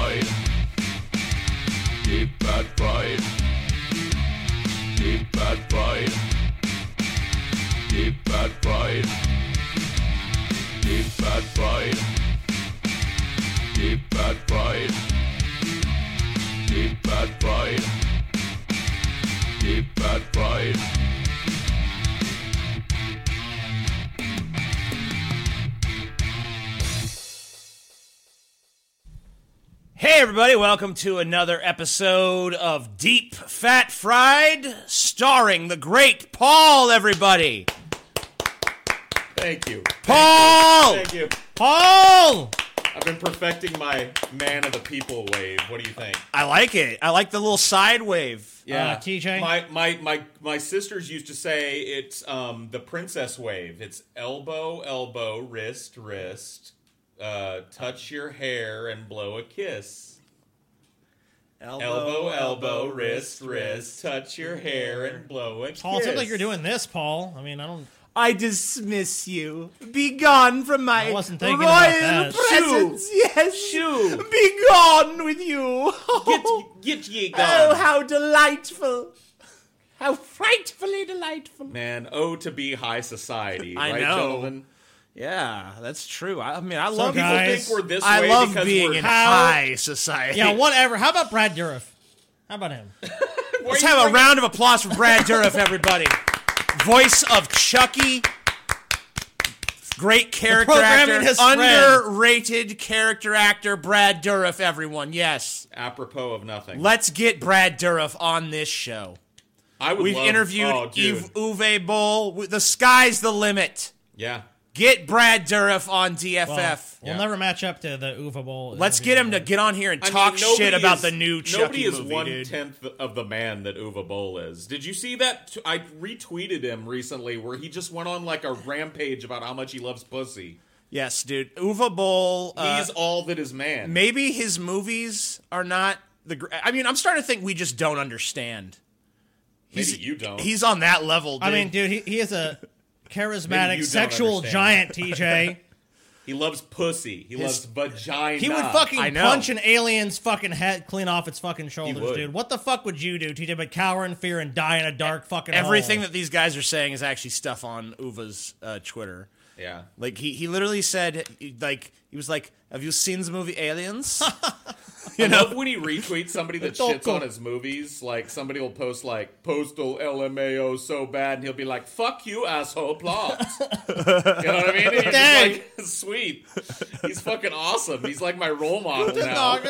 fried. Deep fat fried. Deep fat fried. Deep fat fried. Deep fat fried. Deep fat fried. Deep fat fried. Deep fat fried. Hey everybody, welcome to another episode of Deep Fat Fried, starring the great Paul, everybody. Thank you. Paul! Thank you. Paul! I've been perfecting my man of the people wave. What do you think? I like it. I like the little side wave. Yeah. TJ? My sisters used to say it's the princess wave. It's elbow, elbow, wrist, wrist. Touch your hair and blow a kiss. Elbow, elbow, wrist, wrist. Touch your hair and blow a kiss. Paul, it sounds like you're doing this, Paul. I mean, I don't... I dismiss you. Be gone from my I wasn't thinking royal about that. presence. Yes. Shoo. Be gone with you. Get ye gone. Oh, how delightful. How frightfully delightful. Man, to be high society. I right, know. gentlemen? Yeah, that's true. I mean, I love People guys, think we're this I way love because being we're in high society. Yeah, whatever. How about Brad Dourif? How about him? Let's have a round of applause for Brad Dourif, everybody. Voice of Chucky. Great character programming actor. has spread. Underrated character actor Brad Dourif, everyone. Yes. Apropos of nothing. Let's get Brad Dourif on this show. I would We've love, interviewed dude. Uwe Boll. The sky's the limit. Yeah. Get Brad Dourif on DFF. We'll never match up to the Uwe Boll. Let's get him to get on here and talk shit about the new Chucky movie, Nobody dude. is 1/10 of the man that Uwe Boll is. Did you see that? I retweeted him recently where he just went on like a rampage about how much he loves pussy. Yes, dude. Uwe Boll. He's all that is man. Maybe his movies are not I mean, I'm starting to think we just don't understand. Maybe you don't. He's on that level, dude. I mean, dude, he is a Maybe charismatic you don't sexual understand. giant, TJ. He loves pussy. He loves vagina. He would fucking I know. punch an alien's fucking head clean off its fucking shoulders, would. dude. What the fuck would you do, TJ, but cower in fear and die in a dark fucking Everything hole? that these guys are saying is actually stuff on Uwe's Twitter. Yeah. Like, he literally said, like, he was like, have you seen the movie Aliens? I love when he retweets somebody that shits on his movies. Like, somebody will post, like, Postal LMAO so bad, and he'll be like, fuck you, asshole, plot. You know what I mean? And you're just like, sweet. He's fucking awesome. He's like my role model now.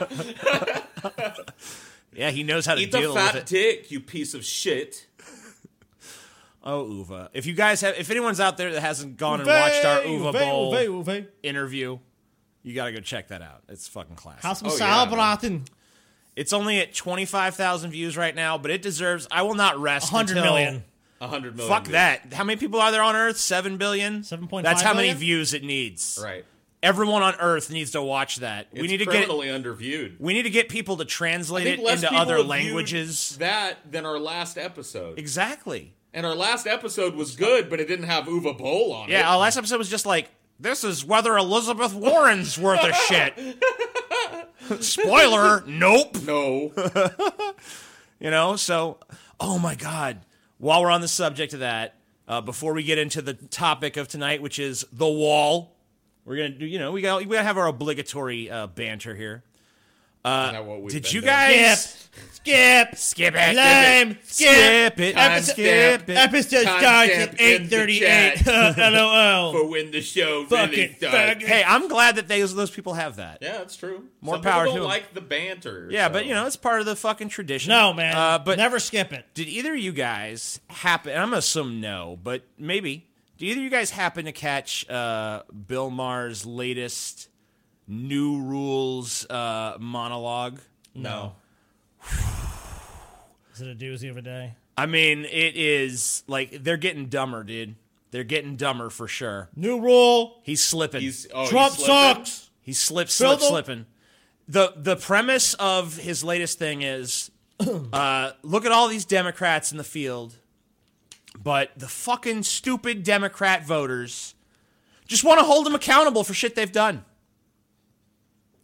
Yeah, he knows how to Eat the deal with fat it. dick, you piece of shit. Oh, Uwe. If anyone's out there that hasn't gone and watched our Uwe Boll interview, you gotta go check that out. It's fucking classic. Have some Oh, yeah, sauerbraten. It's only at 25,000 views right now, but it deserves. I will not rest 100 until. million. 100 million. Fuck that. How many people are there on Earth? 7 billion? 7.5 That's how many billion? views it needs. Right. Everyone on Earth needs to watch that. It's we need to get. criminally underviewed. We need to get people to translate I it think less into people other have languages. viewed that than our last episode. Exactly. And our last episode was good, but it didn't have Uwe Boll on it. Yeah, our last episode was just like, this is whether Elizabeth Warren's worth of shit. Spoiler, nope. No. You know, so, oh my God. While we're on the subject of that, before we get into the topic of tonight, which is the wall, we're going to do, you know, we got to have our obligatory banter here. Not what we've Did been you doing. guys Skip it? Lame. Skip it. Episode- Skip it. Episode starts at Timestamp in the 8:38. LOL. For when the show Fucking really starts. faggot. Hey, I'm glad that those people have that. Yeah, that's true. More Some power people to don't 'em. like the banter. Yeah, so. but you know, it's part of the fucking tradition. No, man. But never skip it. did either of you guys happen? And I'm gonna assume no, but maybe. Do either of you guys happen to catch Bill Maher's latest New Rules monologue? No. Is it a doozy of a day? I mean, it is like they're getting dumber, dude. They're getting dumber for sure. New rule. He's slipping. Trump he's slipping. sucks. He's Bill- slipping. The premise of his latest thing is, look at all these Democrats in the field, but the fucking stupid Democrat voters just want to hold them accountable for shit they've done.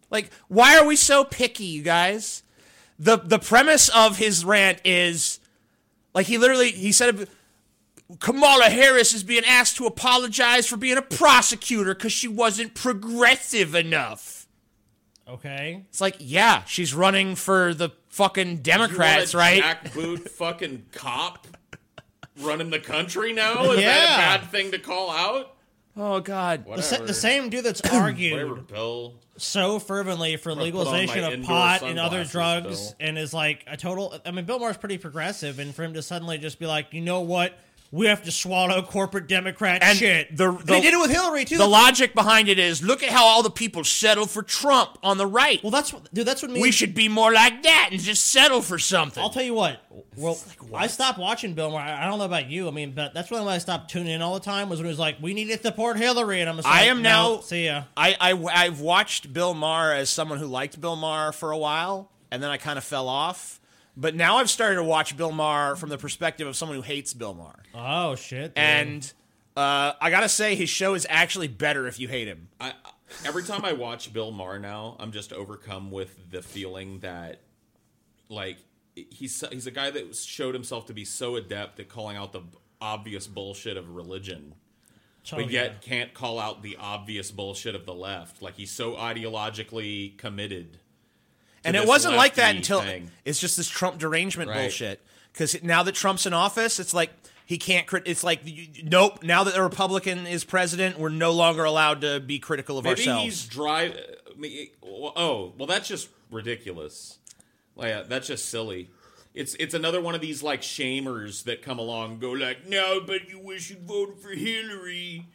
Like, why are we so picky, you guys? The premise of his rant is, like, he said, Kamala Harris is being asked to apologize for being a prosecutor because she wasn't progressive enough. Okay. It's like, yeah, she's running for the fucking Democrats, you want a right? jackboot fucking cop running the country now? Is that a bad thing to call out? Oh, God. The same dude that's Whatever, argued Bill. so fervently for put on legalization my of indoor pot and other sunglasses, drugs Bill. and is like a total... I mean, Bill Maher's pretty progressive, and for him to suddenly just be like, you know what? We have to swallow corporate Democrat And shit. the- they did it with Hillary, too. The logic behind it is, look at how all the people settle for Trump on the right. Well, that's what me... We should be more like that and just settle for something. I'll tell you what. Well, I stopped watching Bill Maher. I don't know about you. I mean, but that's when I stopped tuning in all the time, was when it was like, we need to support Hillary. And I'm just like, I am now... no, see ya. I've watched Bill Maher as someone who liked Bill Maher for a while, and then I kind of fell off. But now I've started to watch Bill Maher from the perspective of someone who hates Bill Maher. Oh, shit. Dude. And I got to say, his show is actually better if you hate him. Every time I watch Bill Maher now, I'm just overcome with the feeling that, like, he's a guy that showed himself to be so adept at calling out the obvious bullshit of religion, but yet can't call out the obvious bullshit of the left. Like, he's so ideologically committed. And it wasn't like that lefty until thing. it's just this Trump derangement Right. bullshit. Because now that Trump's in office, it's like he can't. It's like nope. Now that a Republican is president, we're no longer allowed to be critical of Maybe ourselves. he's dry. Oh, well, that's just ridiculous. Like, that's just silly. It's another one of these like shamers that come along and go like, no, but you wish you'd voted for Hillary.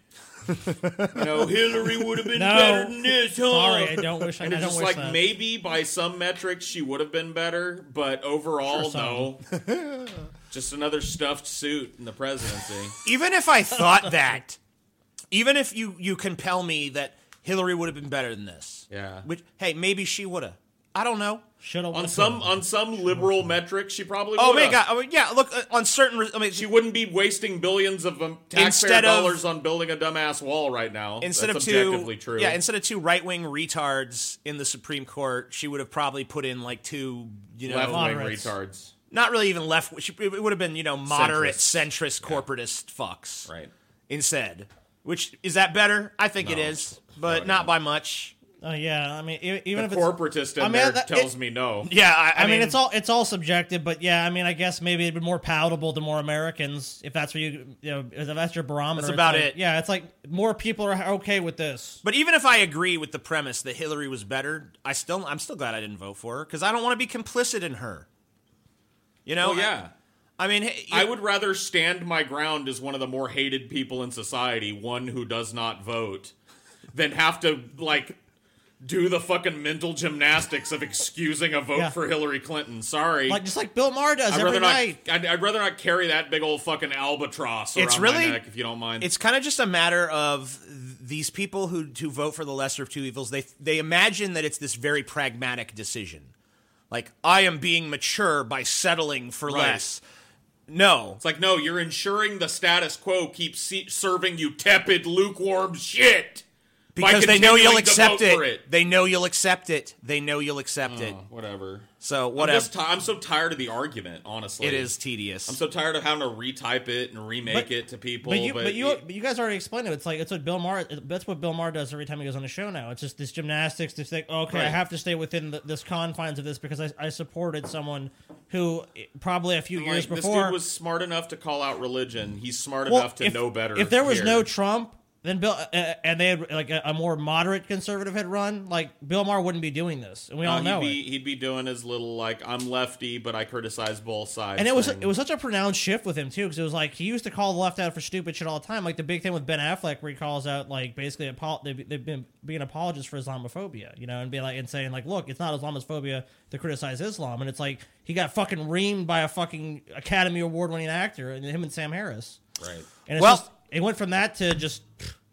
Hillary would have been better than this, huh? Sorry, I don't wish. And I it's don't just wish like that. maybe by some metrics she would have been better, but overall, no. Just another stuffed suit in the presidency. Even if I thought that, even if you compel me that Hillary would have been better than this, Yeah. Which, hey, maybe she would have. I don't know. Should have On some liberal metrics, she probably would. Oh my God! I mean, yeah, look on certain. I mean, She wouldn't be wasting billions of taxpayer Instead of- dollars on building a dumbass wall right now. instead That's of two, objectively true. yeah, instead of two right-wing retards in the Supreme Court, she would have probably put in like two, left-wing moderates. retards. not really even left. It would have been moderate, centrist, corporatist fucks, Right. Instead, which is that better? I think it No. is, but not by much. Yeah, I mean, even The if it's corporatist in I mean, there that- tells me no. Yeah, I mean, it's all subjective, but yeah, I mean, I guess maybe it'd be more palatable to more Americans if that's what if that's your barometer. That's It's about like- it. Yeah, it's like more people are okay with this. But even if I agree with the premise that Hillary was better, I'm still glad I didn't vote for her because I don't want to be complicit in her. You know? Oh, yeah. I mean, I would rather stand my ground as one of the more hated people in society, one who does not vote, than have to, like, do the fucking mental gymnastics of excusing a vote Yeah. for Hillary Clinton. Sorry. Just like Bill Maher does I'd every rather night. not. I'd rather not carry that big old fucking albatross It's around really- my neck, if you don't mind. It's kind of just a matter of these people who vote for the lesser of two evils. They imagine that it's this very pragmatic decision, like I am being mature by settling for Right. less. No, It's like, no, you're ensuring the status quo keeps serving you tepid, lukewarm shit. by because they know you'll continuing to accept vote for it. They know you'll accept it. They know you'll accept it. Whatever. So whatever. I'm so tired of the argument, honestly. It is tedious. I'm so tired of having to retype it and remake it to people. But you guys already explained it. It's what Bill Maher. That's what Bill Maher does every time he goes on the show. Now it's just this gymnastics. This thing. Okay, I Right. have to stay within this confines of this because I supported someone who probably a few years this before dude was smart enough to call out religion. He's smart Well, enough to know better. If there was here. no Trump, then Bill and they had like a more moderate conservative had run, like Bill Maher wouldn't be doing this, and we all know it. He'd be doing his little like I'm lefty, but I criticize both sides. And it was thing. such a pronounced shift with him too, because it was like he used to call the left out for stupid shit all the time. Like the big thing with Ben Affleck, where he calls out like basically they've been being apologists for Islamophobia, and be like and saying like, look, it's not Islamophobia to criticize Islam, and it's like he got fucking reamed by a fucking Academy Award winning actor, and him and Sam Harris. right. And it's Well- just, it went from that to just.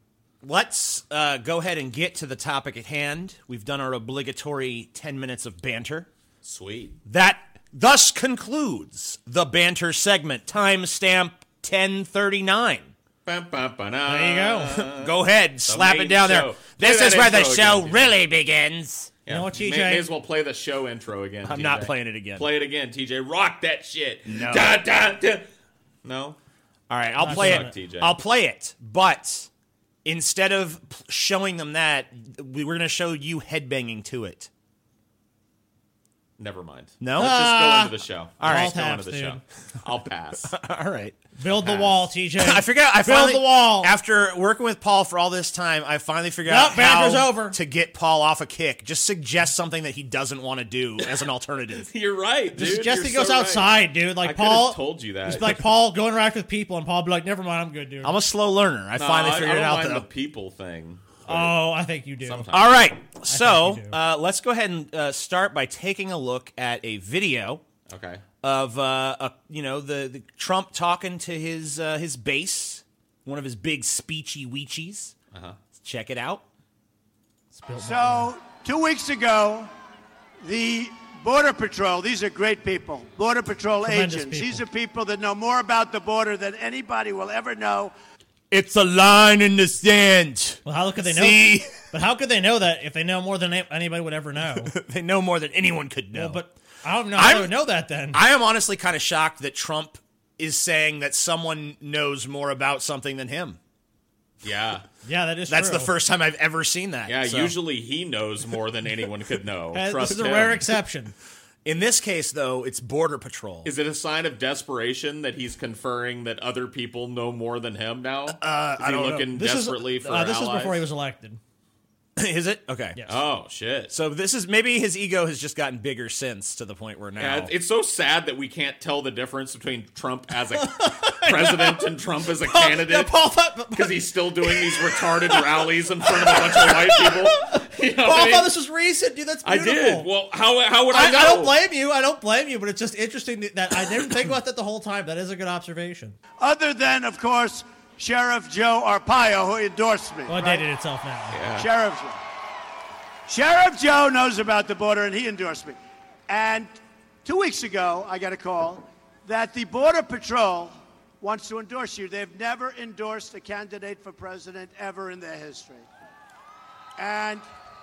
Let's go ahead and get to the topic at hand. We've done our obligatory 10 minutes of banter. Sweet. That thus concludes the banter segment. Timestamp 10:39. There There you go. Go ahead, slap it main down there. show. This Play is that where the intro show again, really begins. You know what, TJ? May as well play the show intro again. I'm TJ. not playing it again. Play it again, TJ. Rock that shit. No. Da, da, da. No? All right, I'll Not play doing it. it. TJ. I'll play it, but instead of showing them that, we're going to show you headbanging to it. Never mind. No? Let's just go into the show. All right. Let's go Taps, into the show. I'll pass. All right. Build the wall, TJ. I forgot. I Build finally, the wall. After working with Paul for all this time, I finally figured Nope, out banter's how over. to get Paul off a kick. Just suggest something that he doesn't want to do as an alternative. You're right, dude. Just You're he goes so right. outside, dude. Like I Paul could've told you that. Just like Paul, go interact with people, and Paul be like, "Never mind, I'm good, dude." I'm a slow learner. I finally figured I don't it out, mind though. the people thing. Oh, I think you do. Sometimes. All right. So think you do. let's go ahead and start by taking a look at a video Okay. of the Trump talking to his base, one of his big speechy weechies. Check it out. So, 2 weeks ago, the Border Patrol, these are great people, Border Patrol Tremendous agents. people. These are people that know more about the border than anybody will ever know. It's a line in the sand. Well, how could they know? See? But how could they know that if they know more than anybody would ever know? They know more than anyone could know. Well, but I don't know how they would know that then. I am honestly kind of shocked that Trump is saying that someone knows more about something than him. Yeah. Yeah, that is That's true. the first time I've ever seen that. Yeah, So, usually he knows more than anyone could know. This Trust is a him. rare exception. in this case, though, it's Border Patrol. Is it a sign of desperation that he's conferring that other people know more than him now? Is he don't know. looking This desperately is, for this allies? is before he was elected. Is it? Okay. Yes. Oh, shit. So this is maybe his ego has just gotten bigger since to the point where now Yeah, it's so sad that we can't tell the difference between Trump as a president and Trump as a Yeah, candidate Paul thought, because he's still doing these retarded rallies in front of a bunch of white people. You know Paul what I mean? thought this was recent, dude. That's I beautiful. did. Well, how would I know? I don't blame you. I don't blame you, but it's just interesting that I didn't think about that the whole time. That is a good observation. Other than, of course, Sheriff Joe Arpaio, who endorsed me. Well, it right? dated itself now. Sheriff Joe. Sheriff Joe knows about the border, and he endorsed me. And 2 weeks ago, I got a call that the Border Patrol wants to endorse you. They've never endorsed a candidate for president ever in their history. And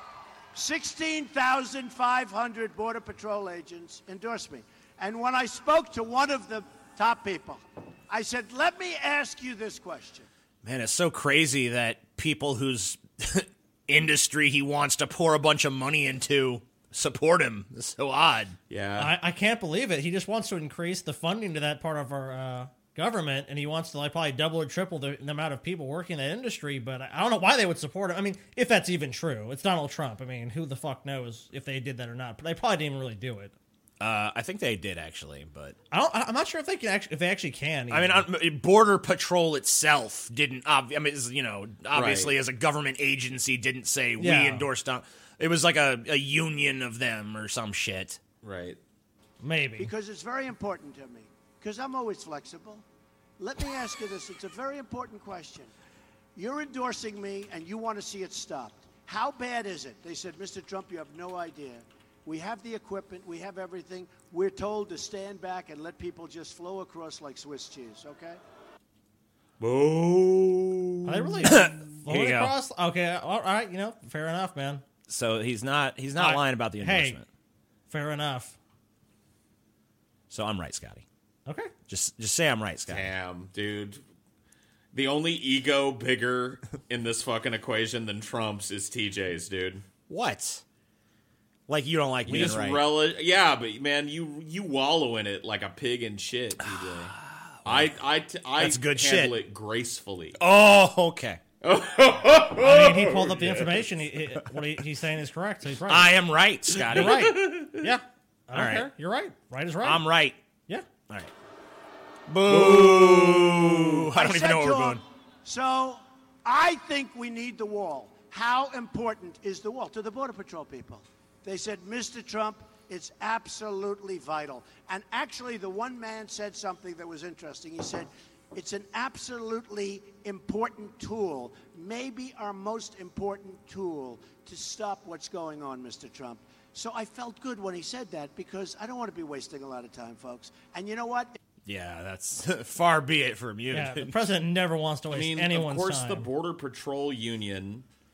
16,500 Border Patrol agents endorsed me. And when I spoke to one of the top people, I said, let me ask you this question. Man, it's so crazy that people whose industry he wants to pour a bunch of money into support him. It's so odd. Yeah. I can't believe it. He just wants to increase the funding to that part of our government, and he wants to probably double or triple the amount of people working in that industry. But I don't know why they would support him. I mean, if that's even true, it's Donald Trump. I mean, who the fuck knows if they did that or not? But they probably didn't even really do it. I think they did actually, but I'm not sure if they can actually, if they actually can. I mean, Border Patrol itself didn't. Obviously, Right. as a government agency, didn't say Yeah. we endorsed. It was like a union of them or some shit. Right. maybe. Because it's very important to me. Because I'm always flexible. Let me ask you this. It's a very important question. You're endorsing me, and you want to see it stopped. How bad is it? They said, Mr. Trump, you have no idea. We have the equipment. We have everything. We're told to stand back and let people just flow across like Swiss cheese, okay? Boo. Are they really Here flowing you go. across? Okay, all right. Fair enough, man. So he's not I- lying about the hey. endorsement. Fair enough. So I'm right, Scotty. Okay. Just say I'm right, Scotty. Damn, dude. The only ego bigger in this fucking equation than Trump's is TJ's, dude. What? Like you don't like You being just right? yeah, but man, you wallow in it like a pig in shit, TJ. I That's good handle shit. it gracefully. Oh, okay. I mean, he pulled up the information. What he's saying is correct. So he's right. I am right, Scotty. You're right. Yeah. I don't All right. care. You're right. Right is right. I'm right. Yeah. All right. Boo! I don't even said know where to we're him, going. So I think we need the wall. How important is the wall? To the Border Patrol people. They said, Mr. Trump, it's absolutely vital. And actually, the one man said something that was interesting. He said, it's an absolutely important tool, maybe our most important tool to stop what's going on, Mr. Trump. So I felt good when he said that because I don't want to be wasting a lot of time, folks. And you know what? Yeah, that's far be it from you. Yeah. The president never wants to I waste mean, anyone's of course, time. the Border Patrol Union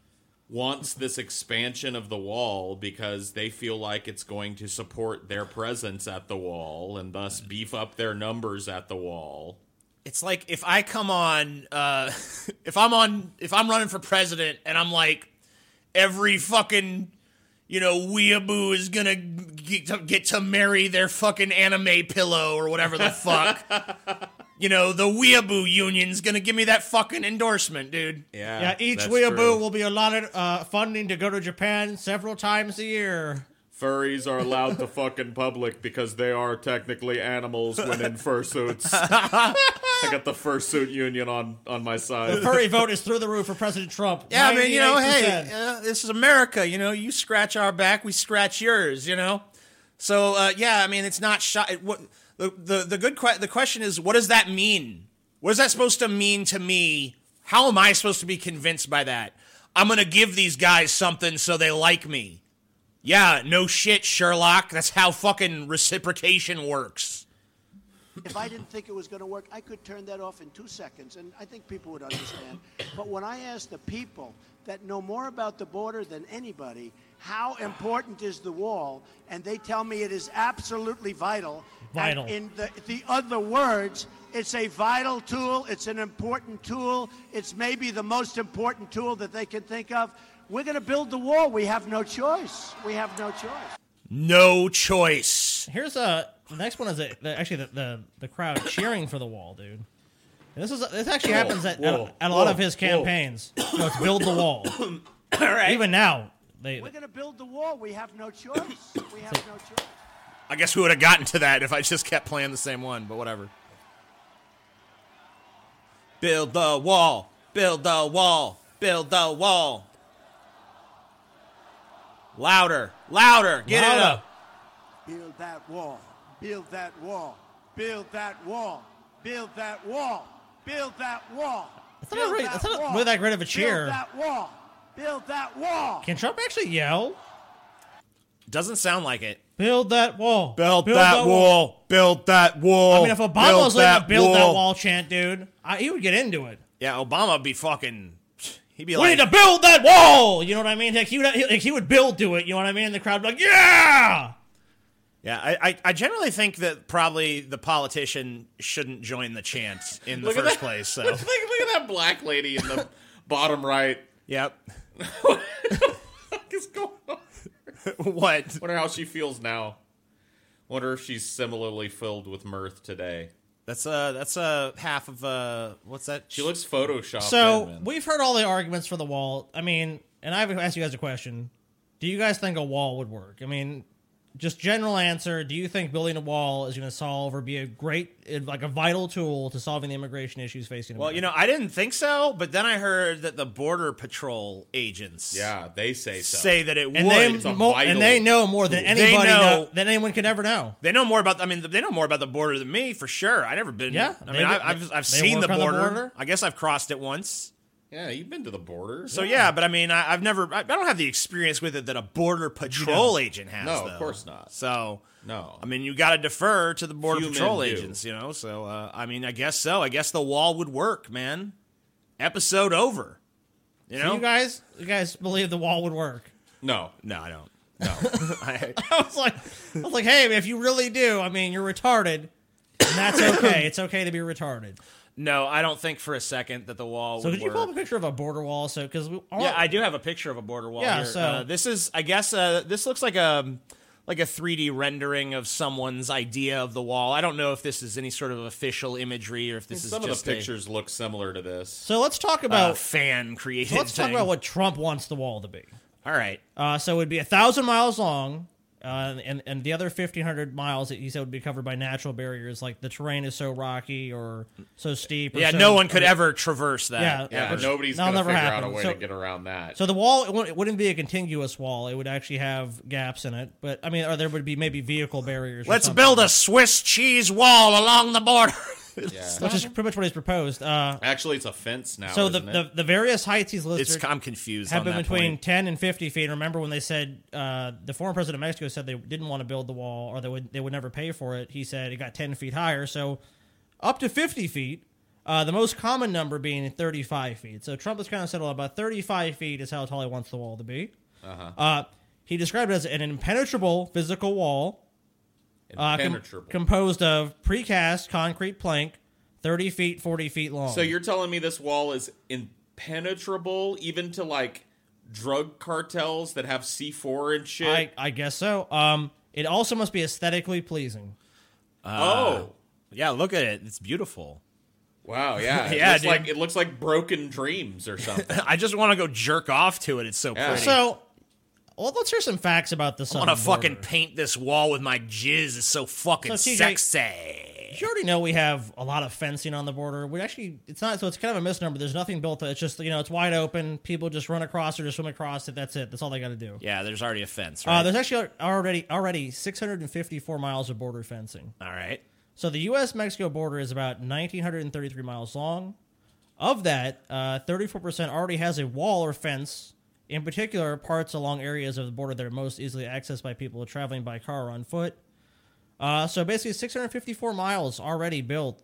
wants this expansion of the wall because they feel like it's going to support their presence at the wall and thus beef up their numbers at the wall. It's like if I come on, if I'm running for president and I'm like, every fucking, weeaboo is gonna get to marry their fucking anime pillow or whatever the fuck. The weeaboo union's gonna give me that fucking endorsement, dude. Yeah, each that's weeaboo true. will be allotted funding to go to Japan several times a year. Furries are allowed to fuck in public because they are technically animals when in fursuits. I got the fursuit union on my side. Furry vote is through the roof for President Trump. Yeah, I mean, 98%. hey, this is America. You scratch our back, we scratch yours. So yeah, I mean, it's not what the question is, what does that mean? What is that supposed to mean to me? How am I supposed to be convinced by that? I'm gonna give these guys something so they like me. Yeah, no shit, Sherlock. That's how fucking reciprocation works. If I didn't think it was going to work, I could turn that off in 2 seconds, and I think people would understand. But when I ask the people that know more about the border than anybody, how important is the wall, and they tell me it is absolutely vital. Vital. And in the other words, it's a vital tool. It's an important tool. It's maybe the most important tool that they can think of. We're going to build the wall. We have no choice. We have no choice. No choice. Here's the next one is actually the crowd cheering for the wall, dude. And this actually happens at a lot of his campaigns. So it's build the wall. All right. Even now, We're going to build the wall. We have no choice. We have no choice. I guess we would have gotten to that if I just kept playing the same one, but whatever. Build the wall. Build the wall. Build the wall. Louder. Louder. Get it up. Build that wall. Build that wall. Build that wall. Build that wall. Build that wall. That's not really that great of a cheer. Build that wall. Build that wall. Can Trump actually yell? Doesn't sound like it. Build that wall. Build that wall. Build that wall. I mean, if Obama was like a build that wall chant, dude, he would get into it. Yeah, Obama would be fucking... He'd be We like... need to build that wall! You know what I mean? Like, he would build to it, you know what I mean? And the crowd would be like, yeah! Yeah, I generally think that probably the politician shouldn't join the chant in the first place. So Look at that black lady in the bottom right. Yep. What the fuck is going on? What? Wonder how she feels now. Wonder if she's similarly filled with mirth today. That's half of what's that? She looks photoshopped. So, man. we've heard all the arguments for the wall. I mean, and I've asked you guys a question. Do you guys think a wall would work? I mean, just general answer, do you think building a wall is going to solve or be a vital tool to solving the immigration issues facing America? Well, I didn't think so, but then I heard that the Border Patrol agents they say so. say that it would. And they know more than anybody than anyone could ever know. They know more about. They know more about the border than me for sure. I never been. Yeah, I've seen the work on the border. border. I guess I've crossed it once. Yeah, you've been to the border. So yeah, but I mean, I've never. I don't have the experience with it that a Border Patrol agent has. No, though. of course not. So no, I mean, you got to defer to the Border Few Patrol men do. agents, So I mean, I guess so. I guess the wall would work, man. Episode over. So you guys believe the wall would work? No, No, I don't. no. I was like, hey, if you really do, I mean, you're retarded, and that's okay. It's okay to be retarded. No, I don't think for a second that the wall So would could you work. pull up a picture of a border wall? So because Yeah, I do have a picture of a border wall Yeah, here. so- This is, I guess, this looks like a 3D rendering of someone's idea of the wall. I don't know if this is any sort of official imagery or if this is Some of just the pictures look similar to this. So let's talk a about fan created. let's talk thing. about what Trump wants the wall to be. All right. So it would be 1,000 miles long, and the other 1,500 miles that he said would be covered by natural barriers, like the terrain is so rocky or so steep. Or Yeah, so, no one could ever traverse that. Yeah, which- nobody's that'll going to never figure out happen. a way So- to get around that. So the wall it wouldn't be a contiguous wall; it would actually have gaps in it. But I mean, or there would be maybe vehicle barriers. or Let's something. build a Swiss cheese wall along the border. which is pretty much what he's proposed. Actually, it's a fence now. So isn't it? the various heights he's listed I'm confused. have on been that between point. 10 and 50 feet. Remember when they said the former president of Mexico said they didn't want to build the wall or they would never pay for it? He said it got 10 feet higher, so up to 50 feet. The most common number being 35 feet. So Trump has kind of said, well, about 35 feet is how tall he wants the wall to be. He described it as an impenetrable physical wall composed of precast concrete plank, 30 feet, 40 feet long. So you're telling me this wall is impenetrable even to, like, drug cartels that have C4 and shit? I guess so. It also must be aesthetically pleasing. Yeah, look at it. It's beautiful. Wow, yeah. Yeah, it looks like Broken Dreams or something. I just want to go jerk off to it. It's so pretty. So, well, let's hear some facts about the southern I want to fucking border. paint this wall with my jizz. It's so fucking So, TJ, sexy. You already know we have a lot of fencing on the border. We actually, it's not, so it's kind of a misnomer. There's nothing built. It's just, it's wide open. People just run across or just swim across it. That's it. That's all they got to do. Yeah, there's already a fence, right? There's actually already 654 miles of border fencing. All right. So the U.S.-Mexico border is about 1,933 miles long. Of that, 34% already has a wall or fence. In particular, parts along areas of the border that are most easily accessed by people traveling by car or on foot. So basically, 654 miles already built.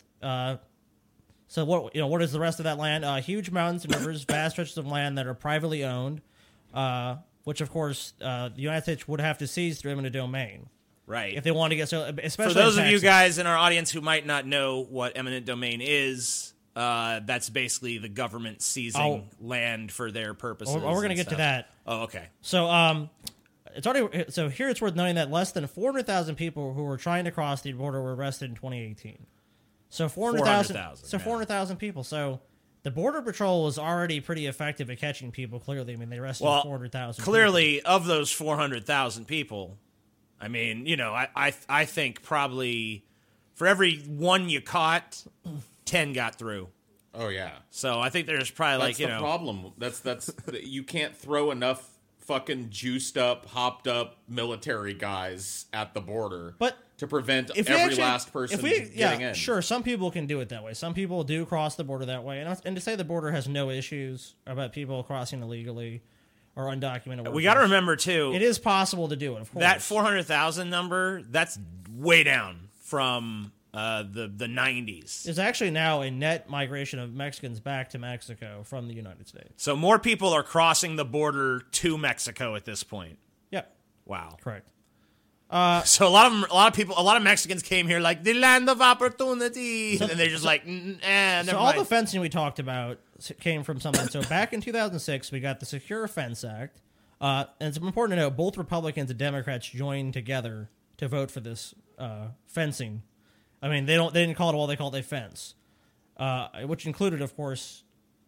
So what is the rest of that land? Huge mountains and rivers, vast stretches of land that are privately owned, which of course the United States would have to seize through eminent domain. Right. If they want to get especially For those in of you Texas. guys in our audience who might not know what eminent domain is, that's basically the government seizing land for their purposes. We're going to get to that. Oh, okay. So so here it's worth noting that less than 400,000 people who were trying to cross the border were arrested in 2018. So 400,000. So 400,000 people. So the Border Patrol was already pretty effective at catching people. Clearly, I mean they arrested 400,000. Clearly, of those 400,000 people, I mean, I think probably for every one you caught, 10 got through. Oh, yeah. So I think there's probably That's the problem. That's you can't throw enough fucking juiced up, hopped up military guys at the border to prevent last person getting in. Sure, some people can do it that way. Some people do cross the border that way. And to say the border has no issues about people crossing illegally or undocumented. We got to remember, too. It is possible to do it, of course. That 400,000 number, that's way down from the 90s. There's actually now a net migration of Mexicans back to Mexico from the United States. So more people are crossing the border to Mexico at this point. Yep. Wow. Correct. So a lot of Mexicans came here like the land of opportunity, and they're just never So all mind. the fencing we talked about came from something. So back in 2006, we got the Secure Fence Act, and it's important to note both Republicans and Democrats joined together to vote for this fencing. I mean, they didn't call it a wall; they called it a fence, which included, of course,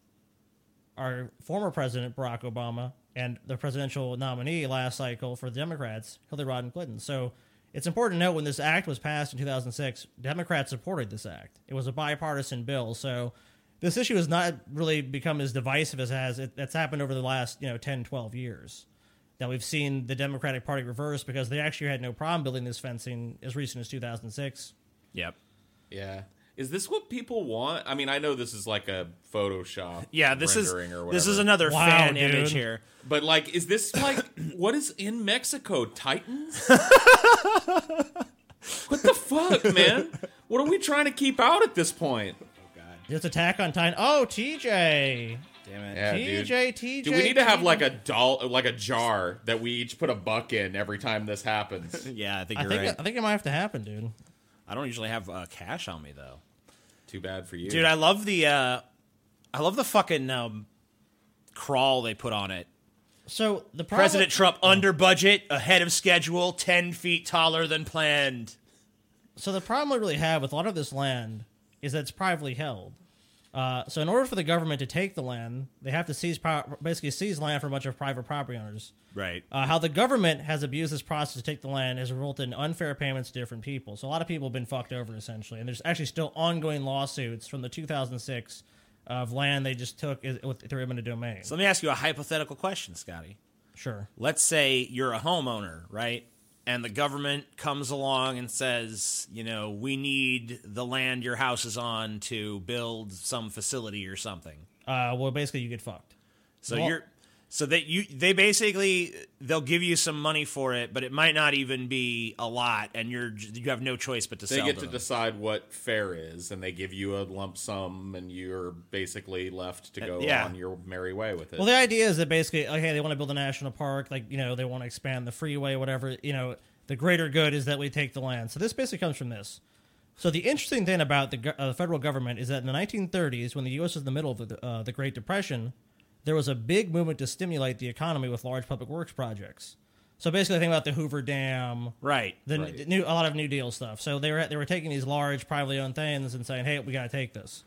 our former president Barack Obama and the presidential nominee last cycle for the Democrats, Hillary Rodham Clinton. So it's important to note when this act was passed in 2006, Democrats supported this act. It was a bipartisan bill. So this issue has not really become as divisive as it's happened over the last 10, 12 years. Now we've seen the Democratic Party reverse because they actually had no problem building this fencing as recent as 2006. Yep. Yeah. Is this what people want? I mean, I know this is like a Photoshop this rendering or whatever. This is another fan image here. But is this what is in Mexico? Titans? What the fuck, man? What are we trying to keep out at this point? It's Attack on Titan. Oh, TJ. Damn it. Yeah, TJ. Do we need to have like a jar that we each put a buck in every time this happens? Yeah, I think you're right. I think it might have to happen, dude. I don't usually have cash on me though. Too bad for you, dude. I love the fucking crawl they put on it. So the President Trump under budget, ahead of schedule, 10 feet taller than planned. So the problem we really have with a lot of this land is that it's privately held. So in order for the government to take the land, they have to seize land from a bunch of private property owners. Right. How the government has abused this process to take the land has resulted in unfair payments to different people. So a lot of people have been fucked over, essentially. And there's actually still ongoing lawsuits from the 2006 of land they just took through eminent domain. So let me ask you a hypothetical question, Scotty. Sure. Let's say you're a homeowner, right? And the government comes along and says, we need the land your house is on to build some facility or something. Well, basically, you get fucked. So they basically they'll give you some money for it, but it might not even be a lot, and you have no choice but to They sell get to to them. decide what fair is, and they give you a lump sum, and you're basically left to go yeah. on your merry way with it. Well, the idea is that basically, okay, they want to build a national park, like, they want to expand the freeway, whatever. The greater good is that we take the land. So this basically comes from this. So the interesting thing about the federal government is that in the 1930s, when the U.S. was in the middle of the Great Depression, there was a big movement to stimulate the economy with large public works projects. So basically, think about the Hoover Dam, Right. a lot of New Deal stuff. So they were taking these large privately owned things and saying, "Hey, we got to take this."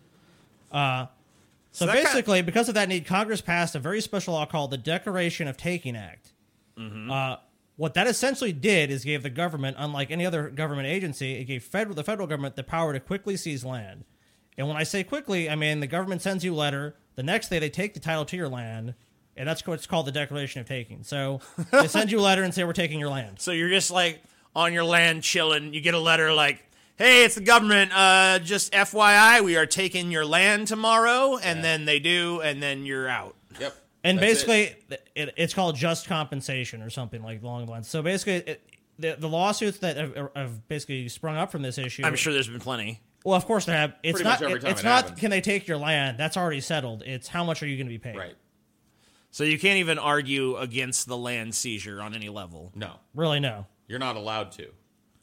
So that basically, because of that need, Congress passed a very special law called the Declaration of Taking Act. What that essentially did is gave the government, unlike any other government agency, it gave the federal government the power to quickly seize land. And when I say quickly, I mean the government sends you a letter. The next day, they take the title to your land, and that's what's called the Declaration of Taking. So they send you a letter and say, "We're taking your land." So you're just like on your land chilling. You get a letter like, "Hey, it's the government. Just FYI, we are taking your land tomorrow," and then they do, and then you're out. Yep. And That's basically, it's called just compensation or something like along the lines. So basically, the lawsuits that have basically sprung up from this issue. I'm sure there's been plenty. Well, of course there have. It's Pretty not. much every time It's it not. happens. Can they take your land? That's already settled. It's how much are you going to be paid? Right. So you can't even argue against the land seizure on any level. No. Really, no. You're not allowed to.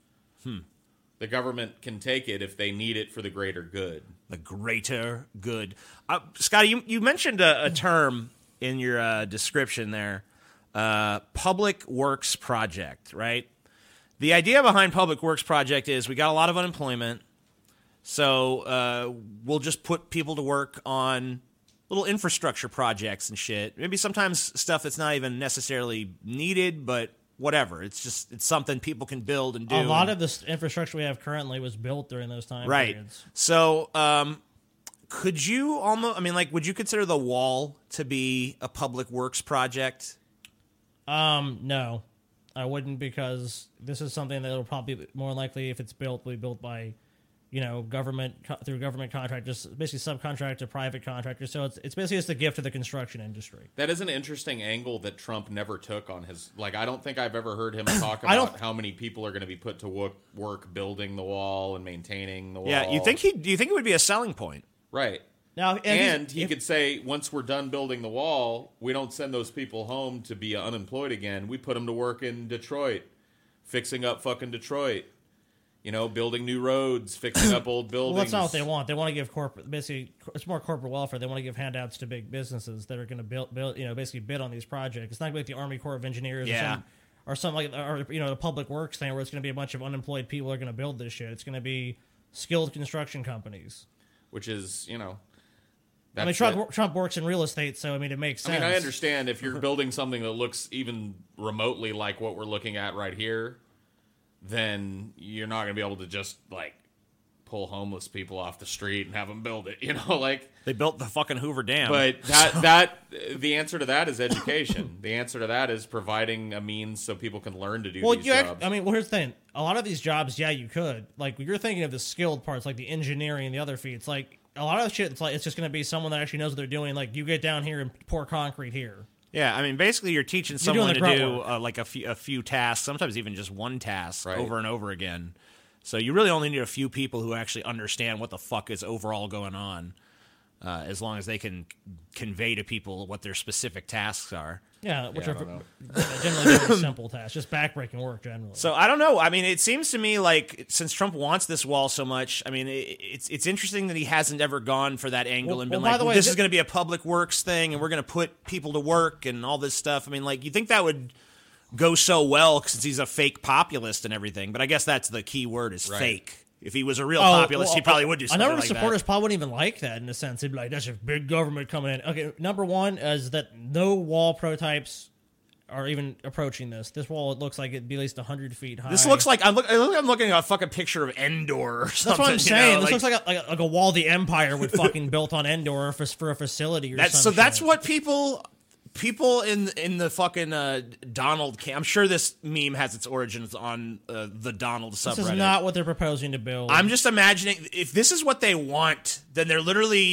The government can take it if they need it for the greater good. The greater good. Scotty, you mentioned a term in your description there, public works project, right? The idea behind public works project is we got a lot of unemployment, so we'll just put people to work on little infrastructure projects and shit. Maybe sometimes stuff that's not even necessarily needed, but whatever. It's something people can build and do. A lot of this infrastructure we have currently was built during those time periods. So, could you would you consider the wall to be a public works project? No, I wouldn't, because this is something that will probably be more likely, if it's built, will be built by, government through government contractors, basically subcontract to private contractors. So it's basically just a gift to the construction industry. That is an interesting angle that Trump never took on his. Like, I don't think I've ever heard him talk about how many people are going to be put to work building the wall and maintaining the wall. Yeah, do you think it would be a selling point? Right. Now, And he could say, once we're done building the wall, we don't send those people home to be unemployed again. We put them to work in Detroit, fixing up fucking Detroit. Building new roads, fixing up old buildings. Well, that's not what they want. They want to give basically, it's more corporate welfare. They want to give handouts to big businesses that are going to build, basically bid on these projects. It's not like the Army Corps of Engineers or something the Public Works thing where it's going to be a bunch of unemployed people that are going to build this shit. It's going to be skilled construction companies. Which is, Trump works in real estate, so it makes sense. I understand if you're building something that looks even remotely like what we're looking at right here, then you're not going to be able to just pull homeless people off the street and have them build it. They built the fucking Hoover Dam. But that the answer to that is education. The answer to that is providing a means so people can learn to do these jobs. Here's the thing. A lot of these jobs, you could. You're thinking of the skilled parts, like the engineering and the other feats. A lot of shit, it's just going to be someone that actually knows what they're doing. You get down here and pour concrete here. Yeah, basically you're teaching someone to do a few tasks, sometimes even just one task over and over again. So you really only need a few people who actually understand what the fuck is overall going on, as long as they can convey to people what their specific tasks are. Yeah, which are generally very simple tasks, just backbreaking work generally. So I don't know. It seems to me like since Trump wants this wall so much, it's interesting that he hasn't ever gone for that angle and been this is going to be a public works thing and we're going to put people to work and all this stuff. You think that would go so well since he's a fake populist and everything, but I guess that's the key word is fake. If he was a real populist, he probably would do something like that. A number of supporters probably wouldn't even like that in a sense. They'd be like, that's just big government coming in. Okay, number one is that no wall prototypes are even approaching this. This wall, it looks like it'd be at least 100 feet high. This looks like I'm looking at a fucking picture of Endor or something. That's what I'm saying. This looks like a wall the Empire would fucking built on Endor for a facility or something. So that's what people in the fucking Donald camp. I'm sure this meme has its origins on the Donald subreddit. This is not what they're proposing to build. I'm just imagining if this is what they want, then they're literally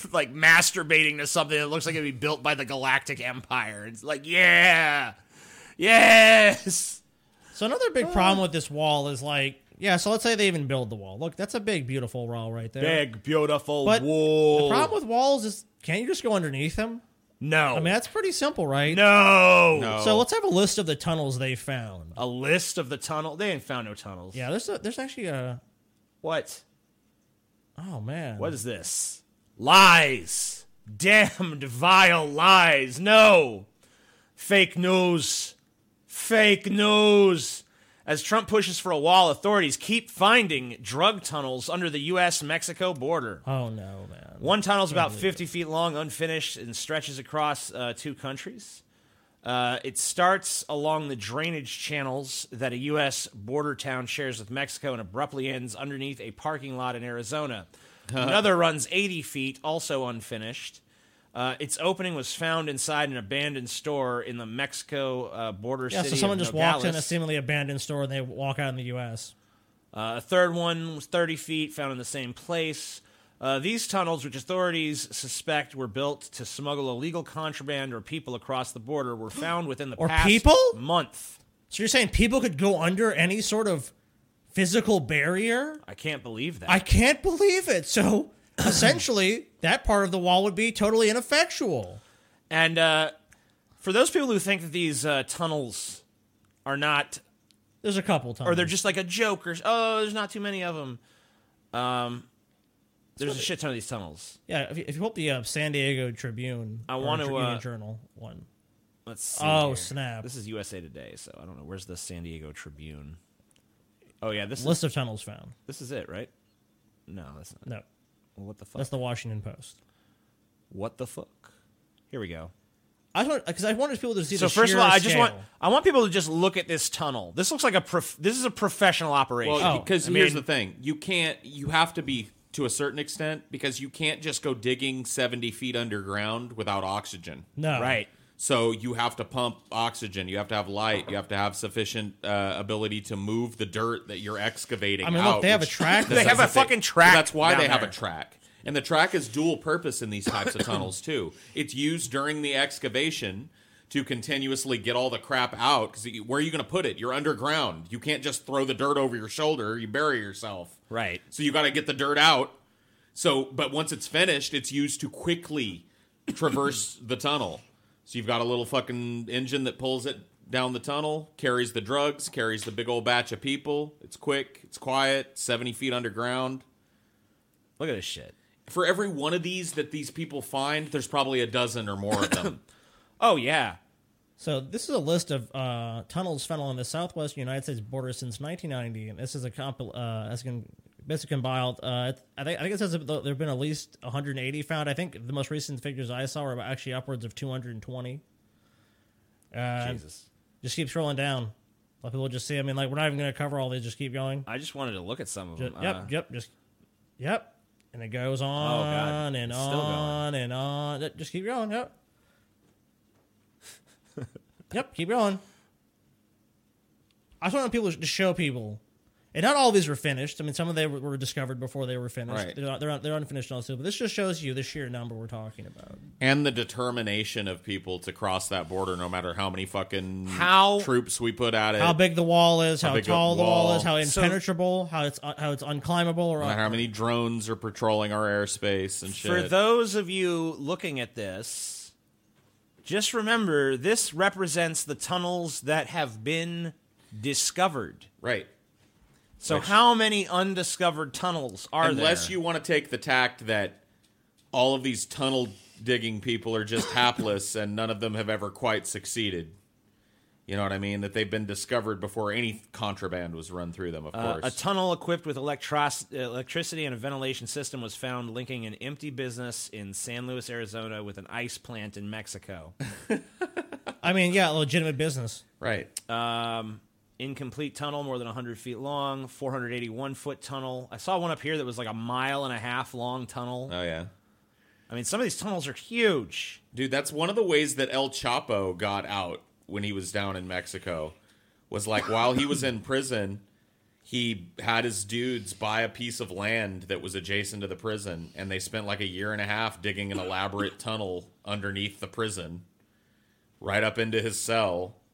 masturbating to something that looks like it'd be built by the Galactic Empire. It's Yes. So another big problem with this wall is like, so let's say they even build the wall. Look, that's a big, beautiful wall right there. Big, beautiful But wall. the problem with walls is, can't you just go underneath them? No. I mean, that's pretty simple, right? No. So let's have a list of the tunnels they found. A list of the tunnel. They ain't found no tunnels. Yeah, there's actually a... What? Oh, man. What is this? Lies. Damned vile lies. No. Fake news. Fake news. As Trump pushes for a wall, authorities keep finding drug tunnels under the U.S.-Mexico border. Oh, no, man. One tunnel is about 50 feet long, unfinished, and stretches across 2 countries. It starts along the drainage channels that a U.S. border town shares with Mexico and abruptly ends underneath a parking lot in Arizona. Another runs 80 feet, also unfinished. Its opening was found inside an abandoned store in the Mexico border city so someone of just walked in a Nogales. seemingly abandoned store and they walk out in the U.S. A third one was 30 feet, found in the same place. These tunnels, which authorities suspect were built to smuggle illegal contraband or people across the border, were found within the Or past people? month. So you're saying people could go under any sort of physical barrier? I can't believe that. I can't believe it. So essentially, that part of the wall would be totally ineffectual. And for those people who think that these tunnels are not, There's a couple tunnels. or they're just like a joke, or there's not too many of them. There's a shit ton of these tunnels. Yeah, if you hope the San Diego Tribune, I or want to, Union Journal one. Let's see. Oh, here. snap. This is USA Today, so I don't know. Where's the San Diego Tribune? Oh yeah, this List of tunnels found. this is it, right? No, that's not. No, Well, what the fuck? that's the Washington Post. What the fuck? Here we go. I wanted people to see. So the first of sheer all, scale. I want people to just look at this tunnel. This looks like this is a professional operation. Well, because I here's mean- the thing: you have to be to a certain extent because you can't just go digging 70 feet underground without oxygen. No, right. So you have to pump oxygen. You have to have light. You have to have sufficient ability to move the dirt that you're excavating. I mean, out, look, they have a which- track. They have a That's the thing. fucking track. That's why down they have there. a track, and the track is dual purpose in these types of tunnels too. It's used during the excavation to continuously get all the crap out. Because where are you going to put it? You're underground. You can't just throw the dirt over your shoulder. You bury yourself. Right. So you got to get the dirt out. So, but once it's finished, it's used to quickly traverse the tunnel. So you've got a little fucking engine that pulls it down the tunnel, carries the drugs, carries the big old batch of people. It's quick, it's quiet, 70 feet underground. Look at this shit. For every one of these that these people find, there's probably a dozen or more of them. Oh yeah. So this is a list of tunnels found along the southwestern United States border since 1990, and this is basically compiled. I think it says that there have been at least 180 found. I think the most recent figures I saw were actually upwards of 220. Jesus. Just keep scrolling down. A lot of people just see. I mean, like, we're not even going to cover all these. Just keep going. I just wanted to look at some of them. Yep. And it goes on and It's still on and on. Just keep going. Yep. Yep. Keep going. I just want people to show people. And not all of these were finished. I mean, some of them were discovered before they were finished. Right. They're unfinished also. But this just shows you the sheer number we're talking about. And the determination of people to cross that border, no matter how many fucking troops we put at it. How big the wall is, how big tall the the wall wall. is, how So- impenetrable, how it's unclimbable, or no matter how many drones are patrolling our airspace and shit. For those of you looking at this, just remember this represents the tunnels that have been discovered. Right. So how many undiscovered tunnels are there? Unless you want to take the tact that all of these tunnel digging people are just hapless and none of them have ever quite succeeded. You know what I mean? That they've been discovered before any contraband was run through them, of course. A tunnel equipped with electricity and a ventilation system was found linking an empty business in San Luis, Arizona with an ice plant in Mexico. I mean, yeah, legitimate business. Right. Incomplete tunnel, more than 100 feet long, 481-foot tunnel. I saw one up here that was like 1.5 mile long tunnel. Oh, yeah. I mean, some of these tunnels are huge. Dude, that's one of the ways that El Chapo got out when he was down in Mexico. Was like while he was in prison, he had his dudes buy a piece of land that was adjacent to the prison, and they spent like 1.5 years digging an elaborate tunnel underneath the prison, right up into his cell,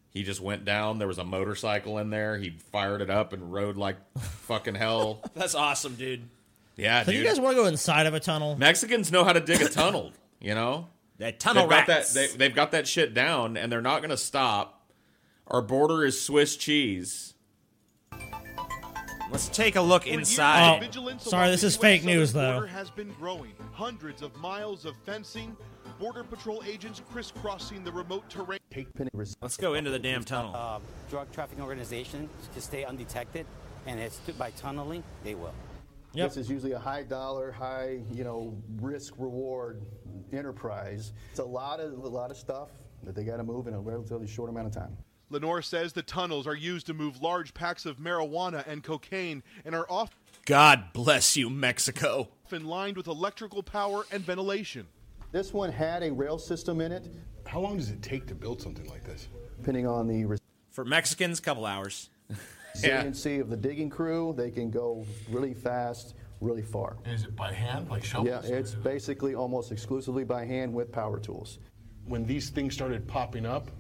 He just went down. There was a motorcycle in there. He fired it up and rode like fucking hell. That's awesome, dude. Yeah, So dude. you guys want to go inside of a tunnel? Mexicans know how to dig a tunnel, you know? That tunnel They've got rats. they've got that shit down, and they're not going to stop. Our border is Swiss cheese. Let's take a look inside. Vigilance sorry, along this the is US fake southern news, though. border has been growing. Hundreds of miles of fencing, Border Patrol agents crisscrossing the remote terrain. Let's go into the damn tunnel. Drug trafficking organizations to stay undetected, and it's by tunneling, they will. Yep. This is usually a high dollar, high, risk reward enterprise. It's a lot of stuff that they got to move in a relatively short amount of time. Lenore says the tunnels are used to move large packs of marijuana and cocaine and are often God bless you, Mexico. lined with electrical power and ventilation. This one had a rail system in it, How long does it take to build something like this? depending on the For Mexicans, couple hours. resiliency of the digging crew. They can go really fast, really far. And is it by hand, like shovels? Yeah, it's basically almost exclusively by hand with power tools. When these things started popping up,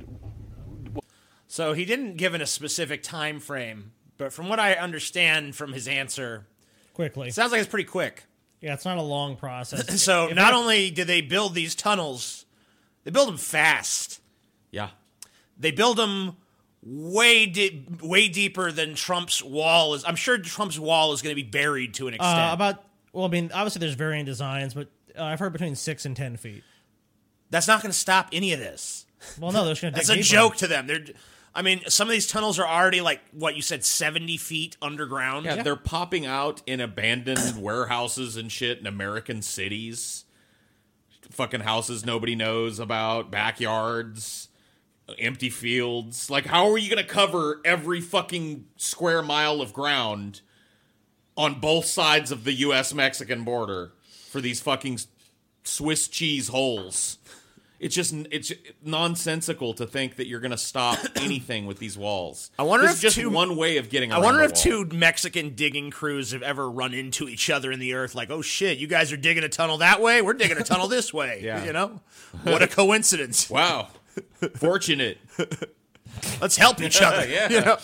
So he didn't give it a specific time frame, but from what I understand from his answer, Quickly. it sounds like it's pretty quick. Yeah, it's not a long process. So If not that- only did they build these tunnels, they build them fast. Yeah. They build them way deeper than Trump's wall is. I'm sure Trump's wall is going to be buried to an extent. obviously there's varying designs, but I've heard between 6 and 10 feet. That's not going to stop any of this. Well, no, they're just going to dig That's a deeper. joke to them. Some of these tunnels are already like what you said, 70 feet underground. Yeah, they're popping out in abandoned warehouses and shit in American cities. Fucking houses nobody knows about, backyards, empty fields. Like, how are you going to cover every fucking square mile of ground on both sides of the U.S.-Mexican border for these fucking Swiss cheese holes? It's nonsensical to think that you're going to stop anything with these walls. I wonder This if is just one way of getting around I wonder the if wall. two Mexican digging crews have ever run into each other in the earth. Like, oh shit, you guys are digging a tunnel that way. We're digging a tunnel this way. Yeah. What a coincidence. Wow. Fortunate. Let's help each other. Yeah.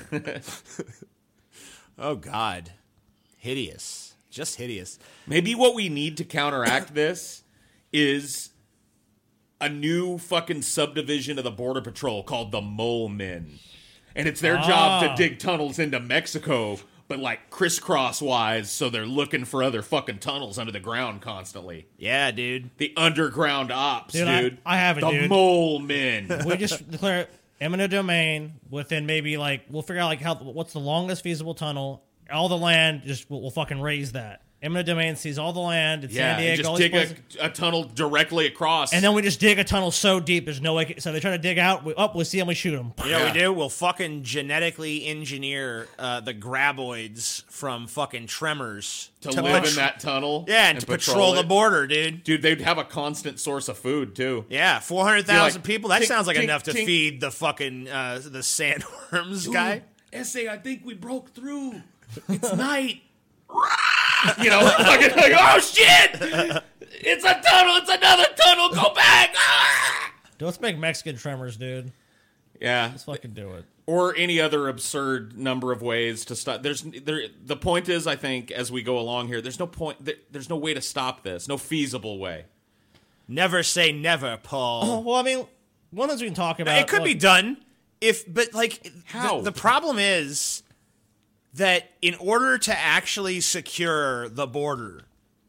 Oh God, hideous. Just hideous. Maybe what we need to counteract this is a new fucking subdivision of the Border Patrol called the Mole Men. And it's their job to dig tunnels into Mexico, but like crisscross wise, so they're looking for other fucking tunnels under the ground constantly. Yeah, dude. The underground ops, Dude, dude. I have it, the dude. Mole Men. We just declare eminent domain within maybe we'll figure out what's the longest feasible tunnel. All the land, we'll fucking raise that. Eminent domain sees all the land in San Yeah, Diego. and just dig a tunnel directly across. And then we just dig a tunnel so deep there's no way. So they try to dig out. We see them. We shoot them. You know what we do? We'll fucking genetically engineer the graboids from fucking Tremors to live in that tunnel. Yeah, and to patrol the it. border, dude. Dude, they'd have a constant source of food, too. Yeah, 400,000 Like, people. That tink, sounds like tink, enough to tink. feed the fucking the sandworms guy. Essay, I think we broke through. It's night. Fucking like, oh shit! It's a tunnel. It's another tunnel. Go back. Dude, let's make Mexican Tremors, dude. Yeah, Let's fucking do it. or any other absurd number of ways to stop. The point is, I think, as we go along here, there's no point. There's no way to stop this. No feasible way. Never say never, Paul. Well, I mean, one of the things we can talk about. It could be done but How? the problem is that in order to actually secure the border,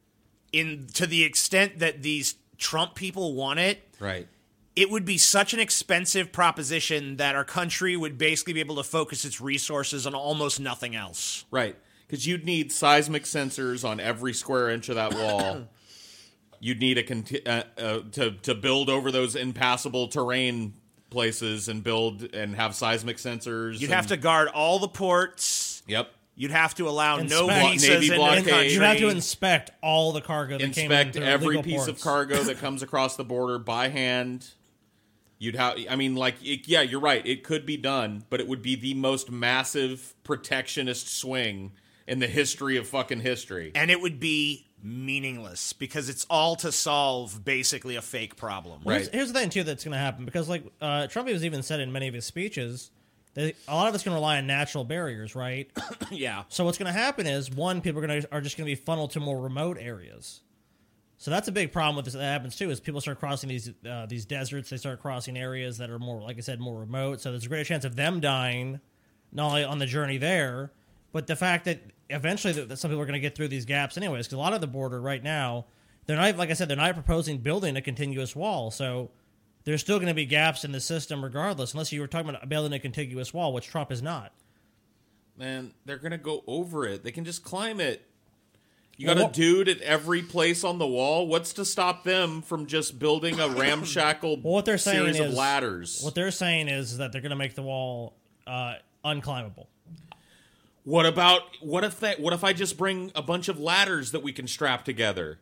to the extent that these Trump people want it, Right. it would be such an expensive proposition that our country would basically be able to focus its resources on almost nothing else. Right. Because you'd need seismic sensors on every square inch of that wall. You'd need to build over those impassable terrain places and build and have seismic sensors. You'd have to guard all the ports. Yep. You'd have to allow no Inspect. visas Navy in the blockade. country. You have to inspect all the cargo that came in Inspect through every legal piece of ports. cargo that comes across the border by hand. You'd have, yeah, you're right. It could be done, but it would be the most massive protectionist swing in the history of fucking history. And it would be meaningless because it's all to solve basically a fake problem. Well, here's the thing, too, that's going to happen. Because, like, Trump has even said in many of his speeches that a lot of it's going to rely on natural barriers, right? Yeah. So what's going to happen is, one, people are just going to be funneled to more remote areas. So that's a big problem with this that happens, too, is people start crossing these deserts. They start crossing areas that are more, like I said, more remote. So there's a greater chance of them dying, not only on the journey there, but the fact that eventually that some people are going to get through these gaps anyways, because a lot of the border right now, they're not, like I said, they're not proposing building a continuous wall. So there's still going to be gaps in the system regardless, unless you were talking about building a contiguous wall, which Trump is not. Man, they're going to go over it. They can just climb it. You got a dude at every place on the wall. What's to stop them from just building a ramshackle series of ladders? What they're saying is that they're going to make the wall unclimbable. What if I just bring a bunch of ladders that we can strap together?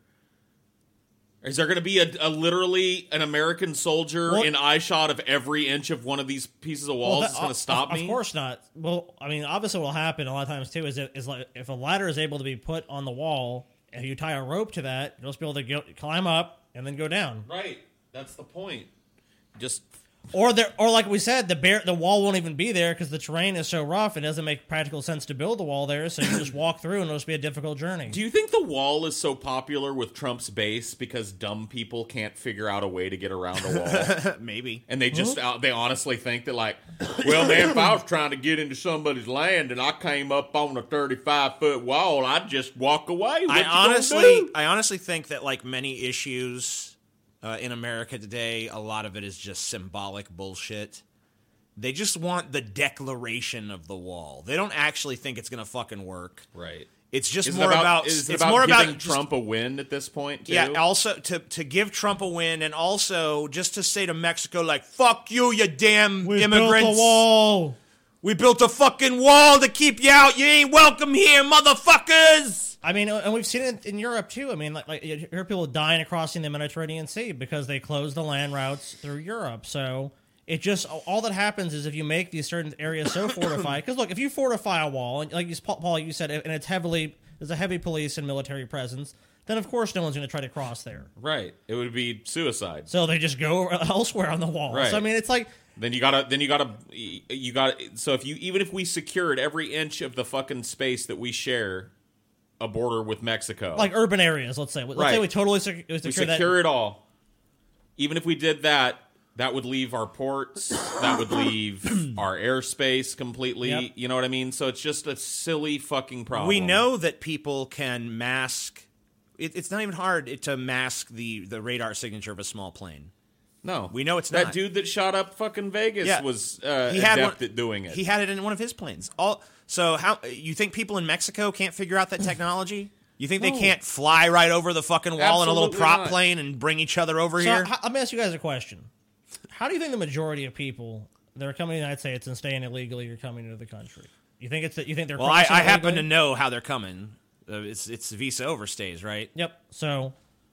Is there going to be a literally an American soldier in eyeshot of every inch of one of these pieces of walls that's going to stop me? Of course not. Well, I mean, obviously what will happen a lot of times, too, is like if a ladder is able to be put on the wall, and you tie a rope to that, you'll just be able to climb up and then go down. Right. That's the point. Just... Or like we said, the wall won't even be there because the terrain is so rough. It doesn't make practical sense to build the wall there, so you just walk through and it'll just be a difficult journey. Do you think the wall is so popular with Trump's base because dumb people can't figure out a way to get around a wall? Maybe. And they just they honestly think that, like, well, man, if I was trying to get into somebody's land and I came up on a 35-foot wall, I'd just walk away. I honestly think that, like many issues in America today, a lot of it is just symbolic bullshit. They just want the declaration of the wall. They don't actually think it's going to fucking work. Right. It's just Is more about Is it it's about more giving about Trump a win at this point, too? Yeah, also to give Trump a win, and also just to say to Mexico, like, fuck you, you damn immigrants. We built a wall. We built a fucking wall to keep you out. You ain't welcome here, motherfuckers. I mean, and we've seen it in Europe, too. I mean, like you hear people dying crossing the Mediterranean Sea because they closed the land routes through Europe. So it just, all that happens is if you make these certain areas so fortified, because look, if you fortify a wall, and like Paul, you said, and there's a heavy police and military presence, then of course no one's going to try to cross there. Right. It would be suicide. So they just go elsewhere on the wall. Right. So I mean, it's like... Then you gotta. So even if we secured every inch of the fucking space that we share a border with Mexico, like urban areas, let's say we totally secure it all. Even if we did that, that would leave our ports, that would leave our airspace completely. Yep. You know what I mean? So it's just a silly fucking problem. We know that people can mask. It's not even hard to mask the radar signature of a small plane. No, we know it's that not. dude that shot up fucking Vegas was adept at doing it. He had it in one of his planes. So how you think people in Mexico can't figure out that technology? You think they can't fly right over the fucking wall in a little prop plane and bring each other over here? Let me ask you guys a question. How do you think the majority of people that are coming to the United States and staying illegally are coming into the country? You think they're well? I happen to know how they're coming. It's visa overstays, right? Yep. So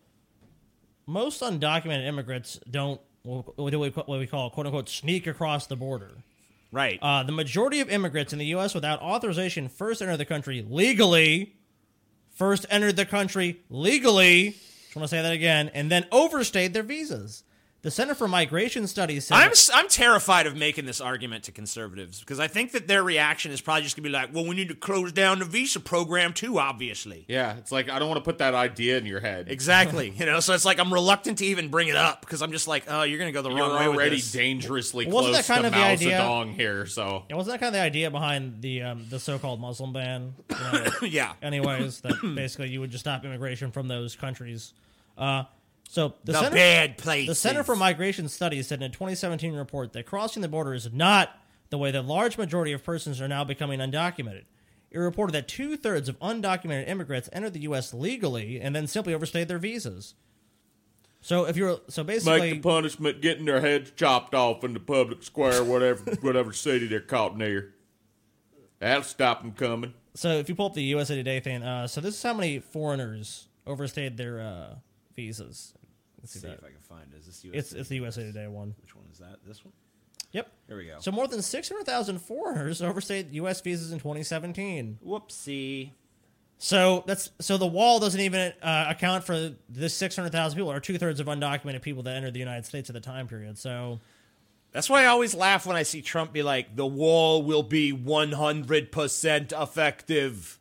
most undocumented immigrants don't what we call quote unquote sneak across the border. Right. The majority of immigrants in the U.S. without authorization first entered the country legally. Just want to say that again, and then overstayed their visas. The Center for Migration Studies said... I'm terrified of making this argument to conservatives because I think that their reaction is probably just going to be like, well, we need to close down the visa program too, obviously. Yeah, it's like, I don't want to put that idea in your head. Exactly. So it's like I'm reluctant to even bring it up because I'm just like, oh, you're going to go the wrong way with already this. dangerously close to Mao Zedong here, so... Yeah, wasn't that kind of the idea behind the so-called Muslim ban? Yeah. Anyways, that basically you would just stop immigration from those countries. So the Center for Migration Studies said in a 2017 report that crossing the border is not the way the large majority of persons are now becoming undocumented. It reported that 2/3 of undocumented immigrants entered the U.S. legally and then simply overstayed their visas. So basically, make the punishment getting their heads chopped off in the public square, whatever city they're caught near. That'll stop them coming. So if you pull up the USA Today thing, so this is how many foreigners overstayed their visas. Let's see if I can find it. Is this USA? It's the USA Today one. Which one is that? This one? Yep. There we go. So more than 600,000 foreigners overstayed U.S. visas in 2017. Whoopsie. So the wall doesn't even account for this 600,000 people, or 2/3 of undocumented people that entered the United States at the time period. So that's why I always laugh when I see Trump be like, the wall will be 100% effective.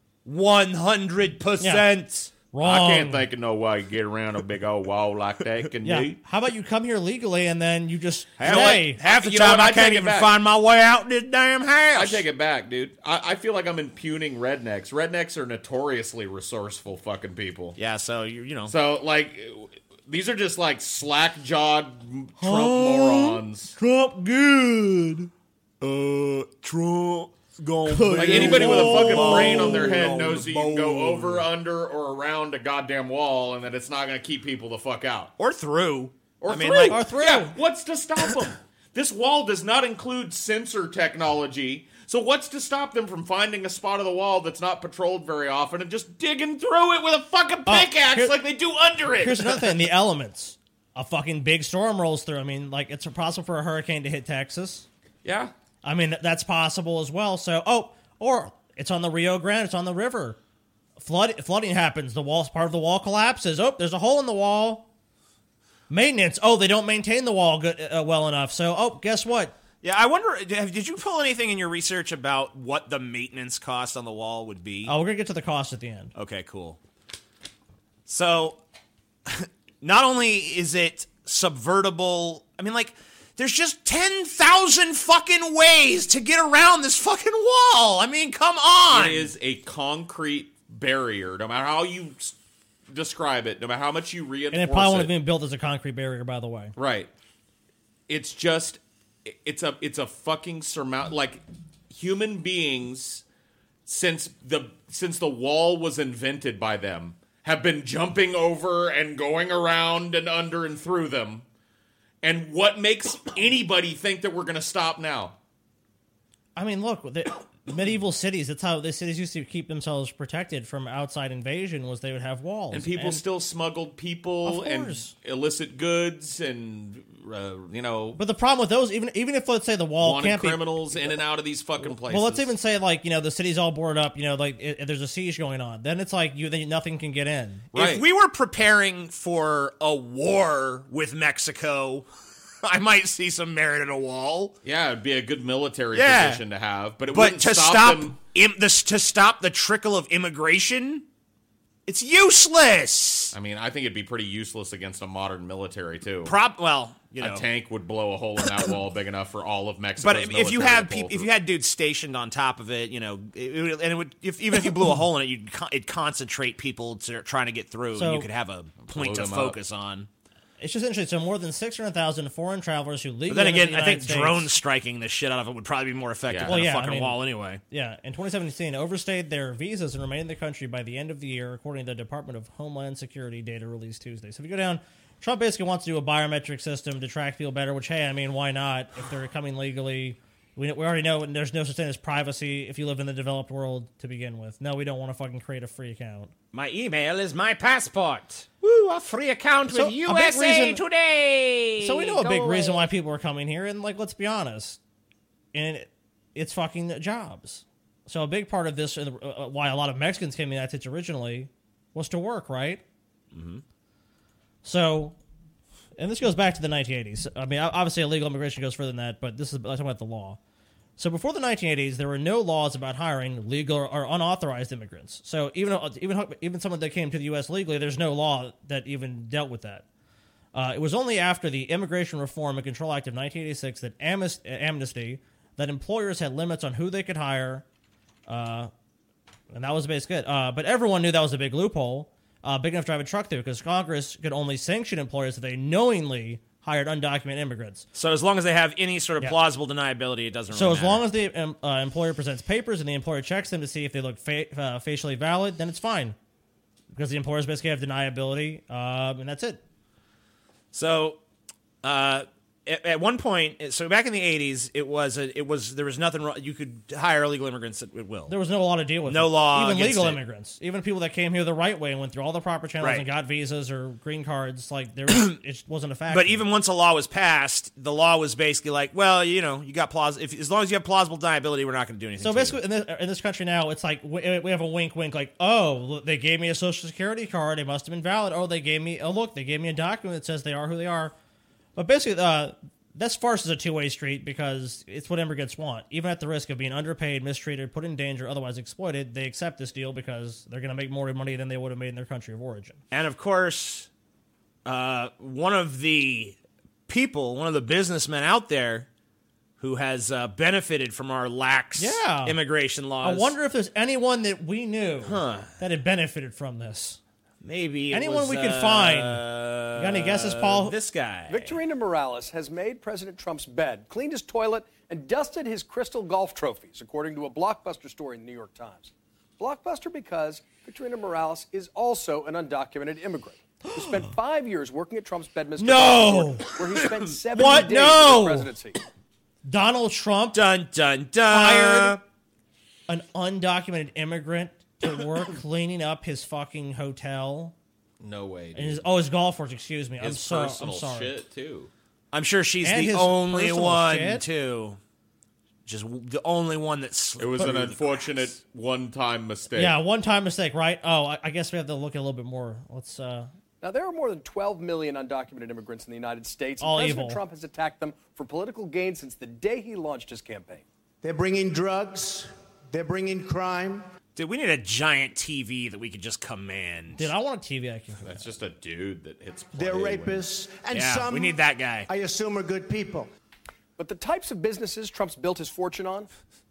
100%. Wrong. I can't think of no way to get around a big old wall like that. Can you? How about you come here legally and then you just Half stay? the You know time what? I I can't take it even back. find my way out this damn house. I take it back, dude. I feel like I'm impugning rednecks. Rednecks are notoriously resourceful fucking people. Yeah, so you know. So like, these are just like slack-jawed Trump morons. Trump good. Trump gonna Like anybody with a fucking brain on their head knows that you can go over, under, or around a goddamn wall, and that it's not going to keep people the fuck out. or through. Or I through. mean, or through. Yeah, what's to stop them? This wall does not include sensor technology. So what's to stop them from finding a spot of the wall that's not patrolled very often and just digging through it with a fucking pickaxe like they do under it? Here's another thing: the elements. A fucking big storm rolls through. I mean, like, it's possible for a hurricane to hit Texas. Yeah. I mean, that's possible as well. So, or it's on the Rio Grande, it's on the river. Flooding happens. The wall's part of the wall collapses. Oh, there's a hole in the wall. Maintenance. Oh, they don't maintain the wall well enough. So, guess what? Yeah, I wonder, did you pull anything in your research about what the maintenance cost on the wall would be? Oh, we're going to get to the cost at the end. Okay, cool. So, not only is it subvertible, I mean, like, there's just 10,000 fucking ways to get around this fucking wall. I mean, come on. It is a concrete barrier, no matter how you describe it, no matter how much you reinforce it. And it probably wouldn't have been built as a concrete barrier, by the way. Right. It's just, it's a fucking surmount. Like, human beings, since the wall was invented by them, have been jumping over and going around and under and through them. And what makes anybody think that we're going to stop now? I mean, look, the medieval cities, that's how the cities used to keep themselves protected from outside invasion, was they would have walls. And people still smuggled people and illicit goods and, But the problem with those, even if, let's say, the wall wanted can't be... criminals in and out of these fucking places. Well, let's even say, like, the city's all boarded up, there's a siege going on. Then it's like, nothing can get in. If we were preparing for a war with Mexico, I might see some merit in a wall. Yeah, it'd be a good military position to have, but wouldn't to stop them. to stop the trickle of immigration, it's useless. I mean, I think it'd be pretty useless against a modern military too. A tank would blow a hole in that wall big enough for all of Mexico's But if you had military to pull if you through. had dudes stationed on top of it, even if you blew a hole in it, it'd concentrate people trying to get through, So- and you could have a point to them up. focus on. It's just interesting. So more than 600,000 foreign travelers who legally But then entered again, the I think United States- drones striking the shit out of it would probably be more effective Yeah. than Well, a yeah, fucking I mean- wall anyway. Yeah, in 2017, overstayed their visas and remained in the country by the end of the year, according to the Department of Homeland Security data released Tuesday. So if you go down, Trump basically wants to do a biometric system to track people better, which, hey, I mean, why not? If they're coming legally, we already know there's no such thing as privacy if you live in the developed world to begin with. No, we don't want to fucking create a free account. My email is my passport. Woo, a free account So, with a big USA reason- Today. So we know a Go big reason away. why people are coming here, and, like, let's be honest, and it's fucking jobs. So a big part of this, why a lot of Mexicans came to the United States originally, was to work, right? Mm-hmm. So, and this goes back to the 1980s. I mean, obviously illegal immigration goes further than that, but this is I'm talking about the law. So before the 1980s, there were no laws about hiring legal or unauthorized immigrants. So even someone that came to the U.S. legally, there's no law that even dealt with that. It was only after the Immigration Reform and Control Act of 1986 that amnesty that employers had limits on who they could hire, and that was basically it. But everyone knew that was a big loophole, big enough to drive a truck through, because Congress could only sanction employers if they knowingly hired undocumented immigrants. So as long as they have any sort of Yeah. plausible deniability, it doesn't So really as matter. long as the employer presents papers and the employer checks them to see if they look facially valid, then it's fine, because the employers basically have deniability, and that's it. So, at one point, so back in the 80s, there was nothing wrong. You could hire illegal immigrants at will. There was no law to deal with. No it. law Even against legal it. immigrants, even people that came here the right way and went through all the proper channels Right. and got visas or green cards, like there was, it wasn't a factor. But even once a law was passed, the law was basically like, well, you got as long as you have plausible deniability, we're not going to do anything. So to basically, you. in this country now, it's like we have a wink, like, oh, they gave me a social security card, it must have been valid. Oh, they gave me a document that says they are who they are. But basically, this farce is a two-way street because it's what immigrants want. Even at the risk of being underpaid, mistreated, put in danger, otherwise exploited, they accept this deal because they're going to make more money than they would have made in their country of origin. And of course, one of the businessmen out there who has benefited from our lax immigration laws. I wonder if there's anyone that we knew that had benefited from this. Maybe anyone we could find. You got any guesses, Paul? This guy. Victorino Morales has made President Trump's bed, cleaned his toilet, and dusted his crystal golf trophies, according to a Blockbuster story in the New York Times. Blockbuster because Victorino Morales is also an undocumented immigrant who spent 5 years working at Trump's Bedminster No! Resort, where he spent 70 What? days No! in the presidency. Donald Trump dun dun dun hired an undocumented immigrant to work cleaning up his fucking hotel. No way, dude. And his golf course, excuse me. His I'm personal sorry. shit, too. I'm sure she's And the his only personal one, shit? too. Just the only one that's... It was an unfortunate one-time mistake. Yeah, one-time mistake, right? Oh, I guess we have to look at a little bit more. Let's... Now, there are more than 12 million undocumented immigrants in the United States, and All President evil. Trump has attacked them for political gain since the day he launched his campaign. They're bringing drugs. They're bringing crime. Dude, we need a giant TV that we could just command. Dude, I want a TV I can... That's just a dude that hits play. They're rapists. And Yeah, some, we need that guy. I assume, are good people. But the types of businesses Trump's built his fortune on,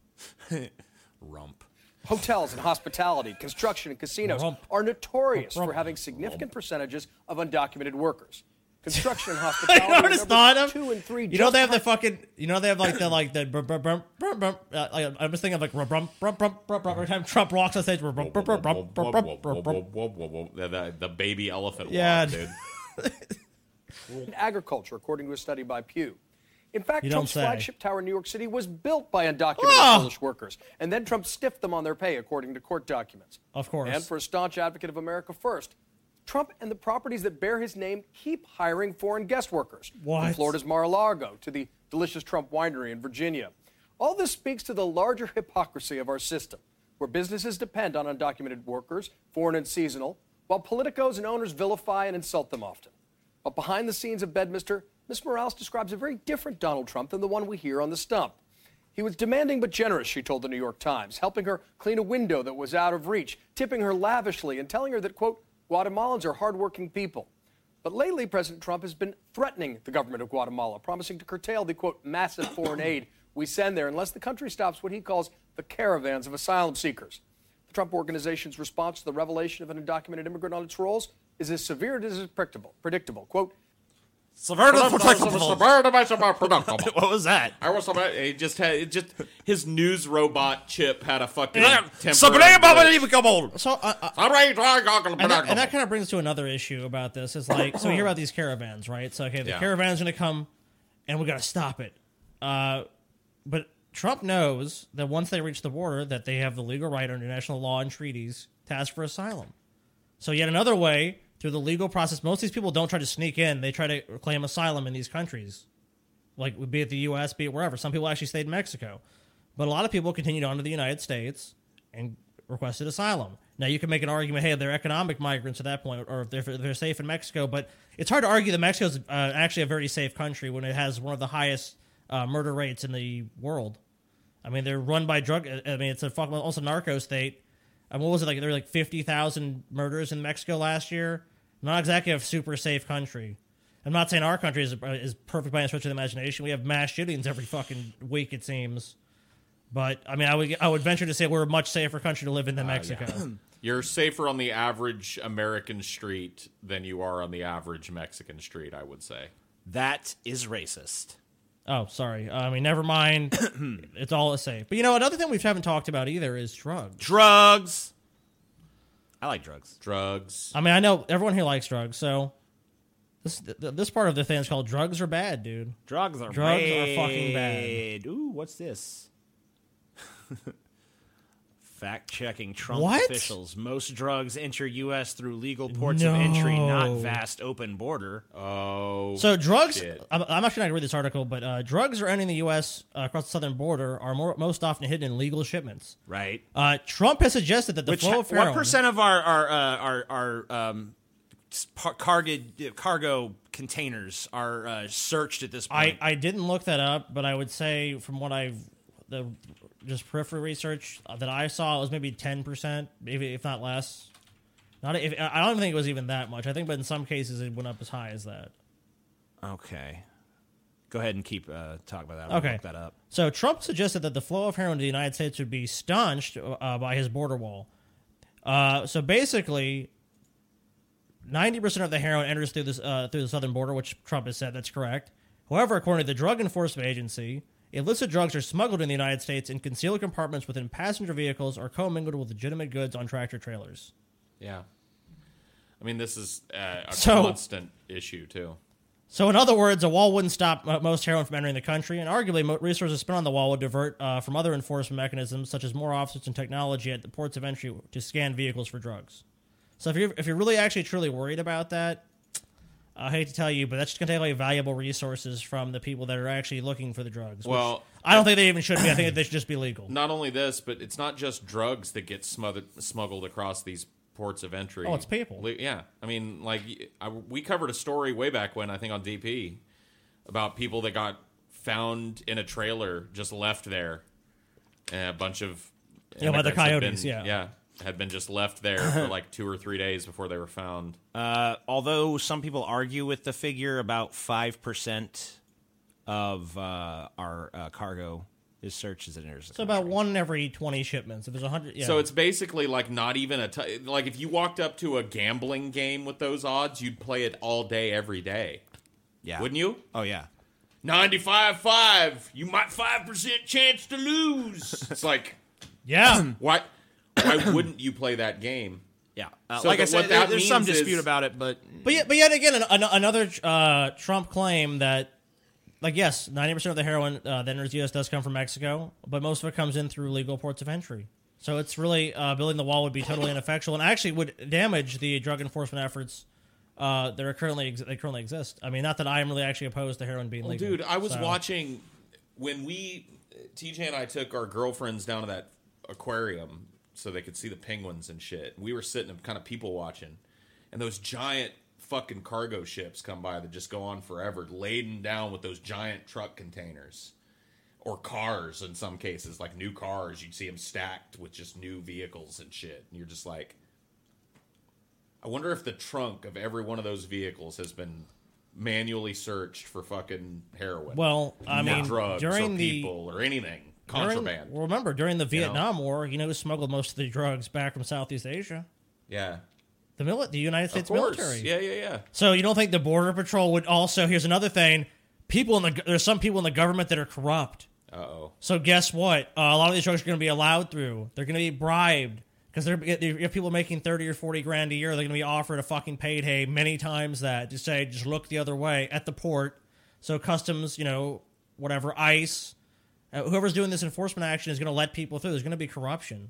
Rump. hotels and hospitality, construction and casinos, Rump. are notorious Rump. for having significant percentage of undocumented workers. Construction and hospitality You are noticed numbers not 2 and 3. You know they have the fucking. You know they have like the brum, brum, brum, brum, brum, I'm just thinking of like brum, brum, brum, brum, brum, every time Trump walks on stage. Brum, brum, brum, brum, brum, brum, brum, brum. The baby elephant Yeah. walk, dude. in agriculture, according to a study by Pew. In fact, You don't Trump's say. flagship tower in New York City was built by undocumented Oh! Polish workers, and then Trump stiffed them on their pay, according to court documents. Of course. And for a staunch advocate of America First, Trump and the properties that bear his name keep hiring foreign guest workers. What? From Florida's Mar-a-Lago to the delicious Trump winery in Virginia. All this speaks to the larger hypocrisy of our system, where businesses depend on undocumented workers, foreign and seasonal, while politicos and owners vilify and insult them often. But behind the scenes of Bedminster, Ms. Morales describes a very different Donald Trump than the one we hear on the stump. He was demanding but generous, she told the New York Times, helping her clean a window that was out of reach, tipping her lavishly, and telling her that, quote, Guatemalans are hardworking people. But lately, President Trump has been threatening the government of Guatemala, promising to curtail the, quote, massive foreign aid we send there unless the country stops what he calls the caravans of asylum seekers. The Trump Organization's response to the revelation of an undocumented immigrant on its rolls is as severe as is predictable. Quote, What What was that? I was about his news robot chip had a fucking temporary So, glitch. and that kind of brings us to another issue about this. Is like, so you hear about these caravans, right? So, okay, the Yeah. caravan's going to come, and we got to stop it. But Trump knows that once they reach the border, that they have the legal right under international law and treaties to ask for asylum. So, yet another way through the legal process. Most of these people don't try to sneak in; they try to claim asylum in these countries, like be it the U.S., be it wherever. Some people actually stayed in Mexico, but a lot of people continued on to the United States and requested asylum. Now, you can make an argument, hey, they're economic migrants at that point, or if they're safe in Mexico, but it's hard to argue that Mexico is actually a very safe country when it has one of the highest murder rates in the world. I mean, they're run by drug. I mean, it's almost a narco state. And what was it like? There were like 50,000 murders in Mexico last year. Not exactly a super safe country. I'm not saying our country is perfect by any stretch of the imagination. We have mass shootings every fucking week, it seems. But I mean, I would venture to say we're a much safer country to live in than Mexico. Yeah. You're safer on the average American street than you are on the average Mexican street, I would say. That is racist. Oh, sorry. I mean, never mind. It's all the same. But you know, another thing we haven't talked about either is drugs. Drugs. I like drugs. Drugs. I mean, I know everyone here likes drugs, so This part of the thing is called drugs are bad, dude. Drugs are fucking bad. Ooh, what's this? Fact-checking Trump What? officials. Most drugs enter U.S. through legal ports of entry, not vast open border. Oh, So drugs, shit. I'm actually not going to read this article, but drugs are entering the U.S. Across the southern border are most often hidden in legal shipments. Right. Trump has suggested that the flow of heroin... What percent of our cargo containers are searched at this point? I didn't look that up, but I would say from what just peripheral research that I saw, it was maybe 10%, maybe if not less. I don't even think it was even that much. I think, but in some cases, it went up as high as that. Okay. Go ahead and keep talking about that. I'll Okay. look that up. So Trump suggested that the flow of heroin to the United States would be staunched by his border wall. So basically, 90% of the heroin enters through the southern border, which Trump has said that's correct. However, according to the Drug Enforcement Agency, illicit drugs are smuggled in the United States in concealed compartments within passenger vehicles or commingled with legitimate goods on tractor trailers. Yeah. I mean, this is a So- constant issue, too. So, in other words, a wall wouldn't stop most heroin from entering the country, and arguably, resources spent on the wall would divert from other enforcement mechanisms, such as more officers and technology at the ports of entry to scan vehicles for drugs. So, if you're really actually truly worried about that, I hate to tell you, but that's just going to take away valuable resources from the people that are actually looking for the drugs. Well, I don't think they even should be. I think they should just be legal. Not only this, but it's not just drugs that get smuggled across these ports of entry. Oh, it's people. Yeah. I mean, like, we covered a story way back when, I think on DP, about people that got found in a trailer just left there. And a bunch of by the immigrants had coyotes, been, had been just left there for like 2 or 3 days before they were found. Although some people argue with the figure, about 5% of our cargo is searched as it enters the So about 1 in every 20 shipments. If there's 100, yeah. So it's basically like not even like if you walked up to a gambling game with those odds, you'd play it all day, every day. Yeah. Wouldn't you? Oh, yeah. 95.5. You might 5% chance to lose. It's like, yeah. Why wouldn't you play that game? Yeah. So like I said, what that there's some means dispute is- about it, but yet again, another Trump claim that, like, yes, 90% of the heroin that enters the U.S. does come from Mexico, but most of it comes in through legal ports of entry. So it's really building the wall would be totally ineffectual and actually would damage the drug enforcement efforts that currently exist. I mean, not that I am really actually opposed to heroin being legal. Dude, I was watching when TJ and I took our girlfriends down to that aquarium so they could see the penguins and shit. We were sitting and kind of people watching, and those giant fucking cargo ships come by that just go on forever, laden down with those giant truck containers. Or cars in some cases, like new cars. You'd see them stacked with just new vehicles and shit. And you're just like, I wonder if the trunk of every one of those vehicles has been manually searched for fucking heroin. Well, I mean, drugs during or people or anything. Contraband. Remember, during the Vietnam War, who smuggled most of the drugs back from Southeast Asia? Yeah. The United States military. Yeah. So you don't think the Border Patrol would also... Here's another thing. There's some people in the government that are corrupt. Uh-oh. So guess what? A lot of these drugs are going to be allowed through. They're going to be bribed. Because if people are making 30 or 40 grand a year, they're going to be offered a fucking payday many times that. To say, just look the other way at the port. So customs, whatever, ICE... whoever's doing this enforcement action is going to let people through. There's going to be corruption.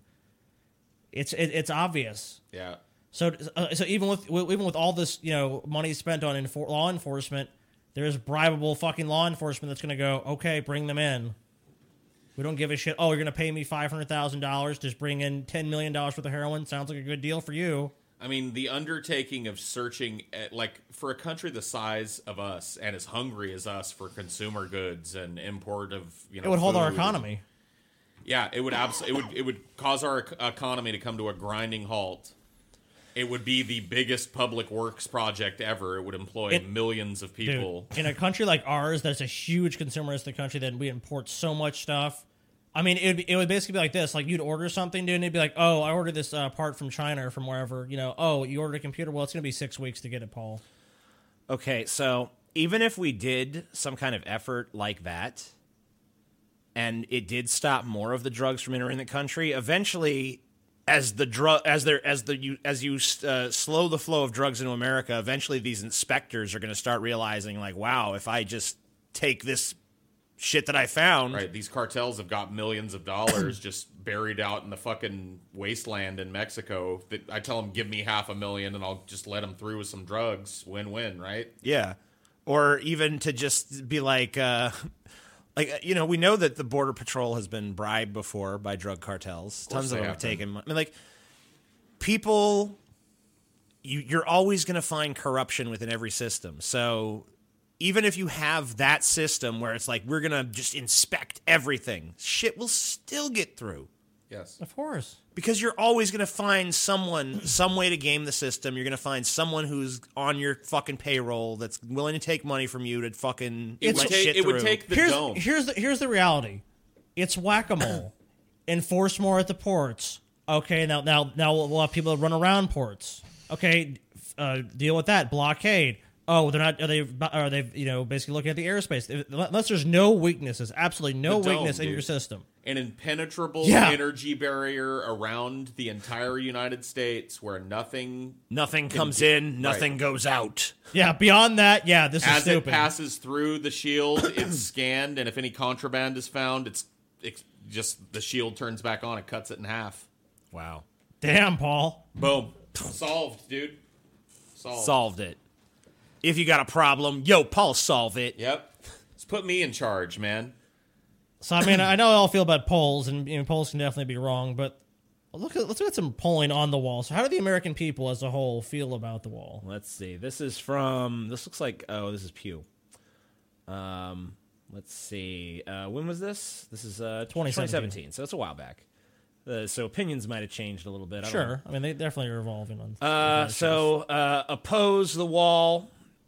It's obvious. Yeah. So even with all this money spent on law enforcement, there's bribable fucking law enforcement that's going to go, okay, bring them in. We don't give a shit. Oh, you're going to pay me $500,000 to bring in $10 million worth of heroin? Sounds like a good deal for you. I mean, the undertaking of searching, for a country the size of us and as hungry as us for consumer goods and import of, it would hold our food. economy. Yeah, it would it would cause our economy to come to a grinding halt. It would be the biggest public works project ever. It would employ millions of people. Dude, in a country like ours, that's a huge consumeristic country that we import so much stuff. I mean, it would basically be like this. Like, you'd order something, dude, and it'd be like, oh, I ordered this part from China or from wherever. Oh, you ordered a computer? Well, it's going to be 6 weeks to get it, Paul. Okay, so even if we did some kind of effort like that, and it did stop more of the drugs from entering the country, eventually as you slow the flow of drugs into America, eventually these inspectors are going to start realizing, like, wow, if I just take this shit that I found, right? These cartels have got millions of dollars just buried out in the fucking wasteland in Mexico. That I tell them, give me $500,000 and I'll just let them through with some drugs. Win-win, right? Yeah, or even to just be like. We know that the Border Patrol has been bribed before by drug cartels. Tons of them have taken money. I mean, like, people, you're always going to find corruption within every system. So even if you have that system where it's like, we're going to just inspect everything, shit will still get through. Yes. Of course. Because you're always going to find some way to game the system. You're going to find someone who's on your fucking payroll that's willing to take money from you to fucking let shit through. It would take the dome. Here's the reality. It's whack-a-mole. Enforce more at the ports. Okay, now we'll have people that run around ports. Okay, deal with that. Blockade. Oh, they're not. Are they basically looking at the airspace? Unless there's no weaknesses, absolutely no weakness in your system. An impenetrable energy barrier around the entire United States where nothing comes in, nothing goes out. Yeah, beyond that, this is stupid. As it passes through the shield, it's scanned, and if any contraband is found, it's just the shield turns back on and cuts it in half. Wow. Damn, Paul. Boom. Solved, dude. Solved it. If you got a problem, Paul, solve it. Yep. Let's put me in charge, man. So, I mean, I know how I feel about polls, and polls can definitely be wrong, but let's look at some polling on the wall. So how do the American people as a whole feel about the wall? Let's see. This looks like, this is Pew. Let's see. When was this? This is 2017, so it's a while back. So opinions might have changed a little bit. I mean, they definitely are evolving on oppose the wall,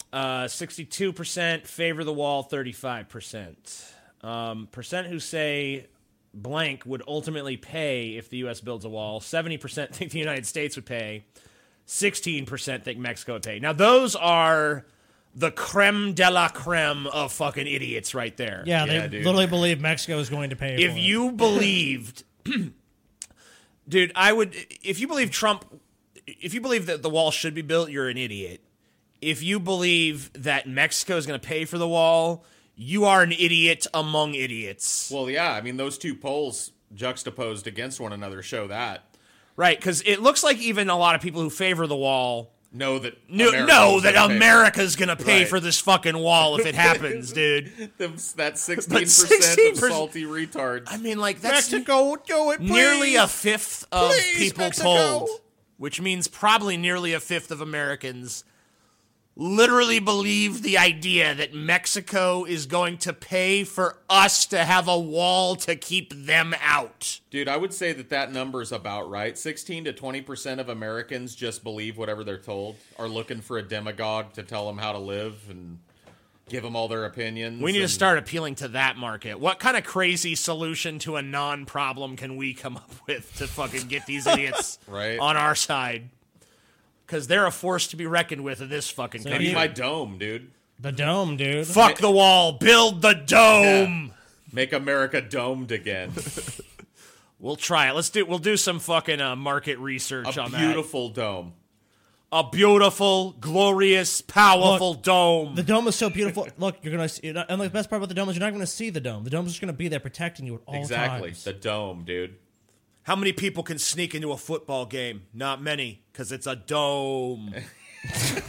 62%, favor the wall, 35%. Percent who say blank would ultimately pay if the U.S. builds a wall. 70% think the United States would pay. 16% think Mexico would pay. Now, those are the creme de la creme of fucking idiots right there. Yeah, they literally believe Mexico is going to pay for it. If you believed... Dude, if you believe that the wall should be built, you're an idiot. If you believe that Mexico is going to pay for the wall, you are an idiot among idiots. Well, yeah, I mean, those two polls juxtaposed against one another show that. Right, because it looks like even a lot of people who favor the wall know that America's going to pay for this fucking wall if it happens, dude. That 16% of salty retards. I mean, like, that's Mexico, do it, please. Nearly a fifth of people Mexico. polled, which means probably nearly a fifth of Americans literally believe the idea that Mexico is going to pay for us to have a wall to keep them out. Dude, I would say that number's about right. 16 to 20% of Americans just believe whatever they're told, are looking for a demagogue to tell them how to live and give them all their opinions. We need to start appealing to that market. What kind of crazy solution to a non-problem can we come up with to fucking get these idiots on our side? Because they're a force to be reckoned with in this fucking country. Maybe my dome, dude. The dome, dude. Fuck the wall. Build the dome. Yeah. Make America domed again. We'll try it. We'll do some fucking market research on that. A beautiful dome. A beautiful, glorious, powerful dome. The dome is so beautiful. Look, you're gonna see. And the best part about the dome is you're not going to see the dome. The dome is just going to be there protecting you at all times. Exactly. The dome, dude. How many people can sneak into a football game? Not many, because it's a dome. It'd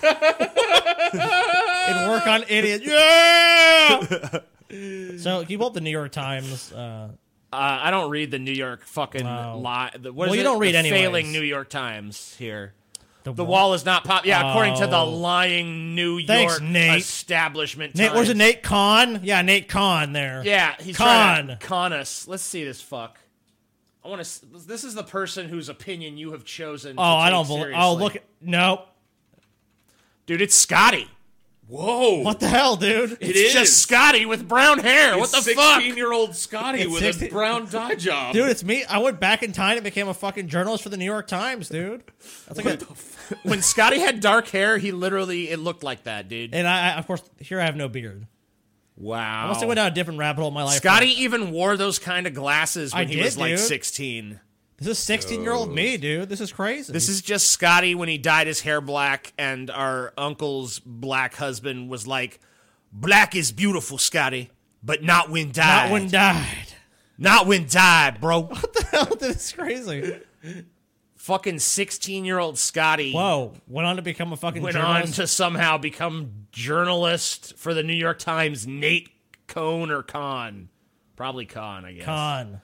work on idiots. Yeah! So, keep up the New York Times. I don't read the New York fucking lie. You don't read anyways. Failing New York Times here. The wall is not pop. Yeah, according to the lying New York establishment. Nate, was it Nate Kahn? Yeah, Nate Kahn there. Yeah, he's trying to con us. Let's see this fuck. I want to. This is the person whose opinion you have chosen. I don't believe. Oh, look. Nope. Dude, it's Scotty. Whoa. What the hell, dude? It's just Scotty with brown hair. What the fuck? 16-year-old Scotty with a brown dye job. Dude, it's me. I went back in time and became a fucking journalist for the New York Times, dude. That's like when Scotty had dark hair, it looked like that, dude. And I, of course, here I have no beard. Wow. I must have went down a different rabbit hole in my life. Scotty even wore those kind of glasses when he was like 16. This is 16-year-old me, dude. This is crazy. This is just Scotty when he dyed his hair black, and our uncle's black husband was like, "Black is beautiful, Scotty, but not when dyed. Not when dyed. Not when dyed, bro." What the hell? This is crazy. Fucking 16-year-old Scotty. Whoa. Went on to become a fucking Went journalist. on to somehow become journalist for the New York Times. Nate Cohn or Kahn. Probably Kahn, I guess. Con.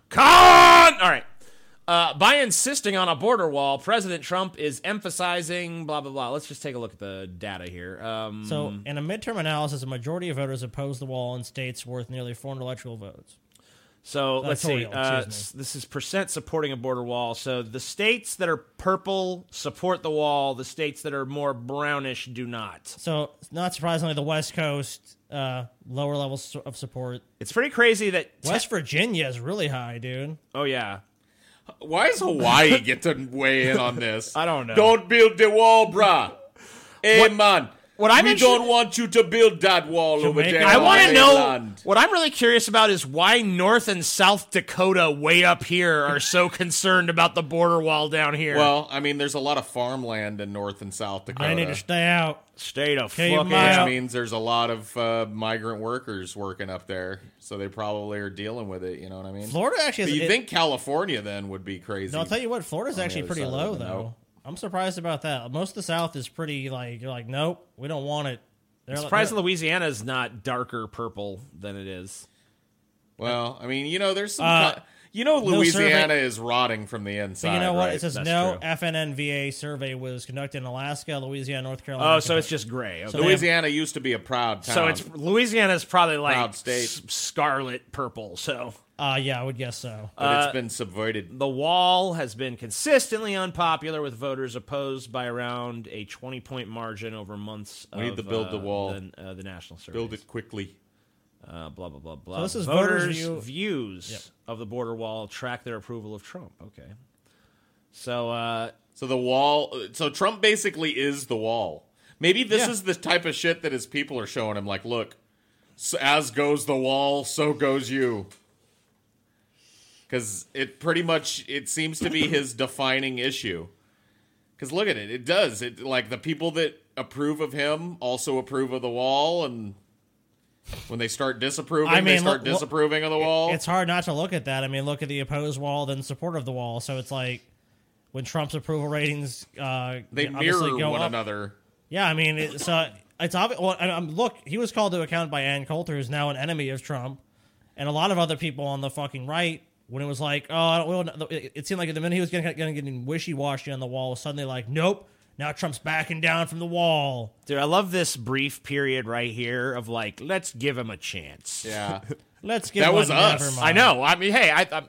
All right. By insisting on a border wall, President Trump is emphasizing blah, blah, blah. Let's just take a look at the data here. So, in a midterm analysis, a majority of voters opposed the wall in states worth nearly 400 electoral votes. So, let's see. Electoral, excuse me. This is percent supporting a border wall. So, the states that are purple support the wall. The states that are more brownish do not. So, not surprisingly, the West Coast, lower levels of support. It's pretty crazy that... West Virginia is really high, dude. Oh, yeah. Why does Hawaii get to weigh in on this? I don't know. Don't build the wall, brah. Hey, man. What I'm we don't want you to build that wall over there. I want to know, Land. what I'm really curious about is why North and South Dakota way up here are so concerned about the border wall down here. Well, I mean, there's a lot of farmland in North and South Dakota. They need to stay out. Stay the Keep fuck 'em out. out. Which means there's a lot of migrant workers working up there. So they probably are dealing with it, you know what I mean? Florida actually But has... you'd think California then would be crazy. No, I'll tell you what, Florida's On the actually other pretty side of low, it, though. nope. I'm surprised about that. Most of the South is pretty, like, you're like, nope, we don't want it. I'm surprised Louisiana's not darker purple than it is. Well, I mean, you know, there's some... Louisiana is rotting from the inside. But you know what? Right? It says That's no true. FNNVA survey was conducted in Alaska, Louisiana, North Carolina. Oh, so it's just gray. Okay. So Louisiana used to be a proud town. So it's Louisiana's probably like Proud state. scarlet purple. So yeah, I would guess so. But it's been subverted. the wall has been consistently unpopular with voters opposed by around a 20-point margin over months. We need to build the wall. The national survey. Build it quickly. Blah blah blah blah. So this is voters' voters' views of the border wall track their approval of Trump. Okay. So So the wall... So Trump basically is the wall. Maybe this is the type of shit that his people are showing him. Like, look, so as goes the wall, so goes you. Because it pretty much... It seems to be his defining issue. Because look at it. It does. It like, the people that approve of him also approve of the wall, and... When they start disapproving, they start disapproving of the wall. It's hard not to look at that. I mean, look at the opposed wall, then support of the wall. So it's like when Trump's approval ratings They obviously mirror go one up. another. Yeah, I mean, it's obvious. Well, look, he was called to account by Ann Coulter, who's now an enemy of Trump, and a lot of other people on the fucking right. When it was like, it seemed like the minute he was getting wishy-washy on the wall, was suddenly like, nope. Now Trump's backing down from the wall. dude, I love this brief period right here of like, let's give him a chance. Yeah. Let's give That him was a us. never mind. I know. I mean, hey,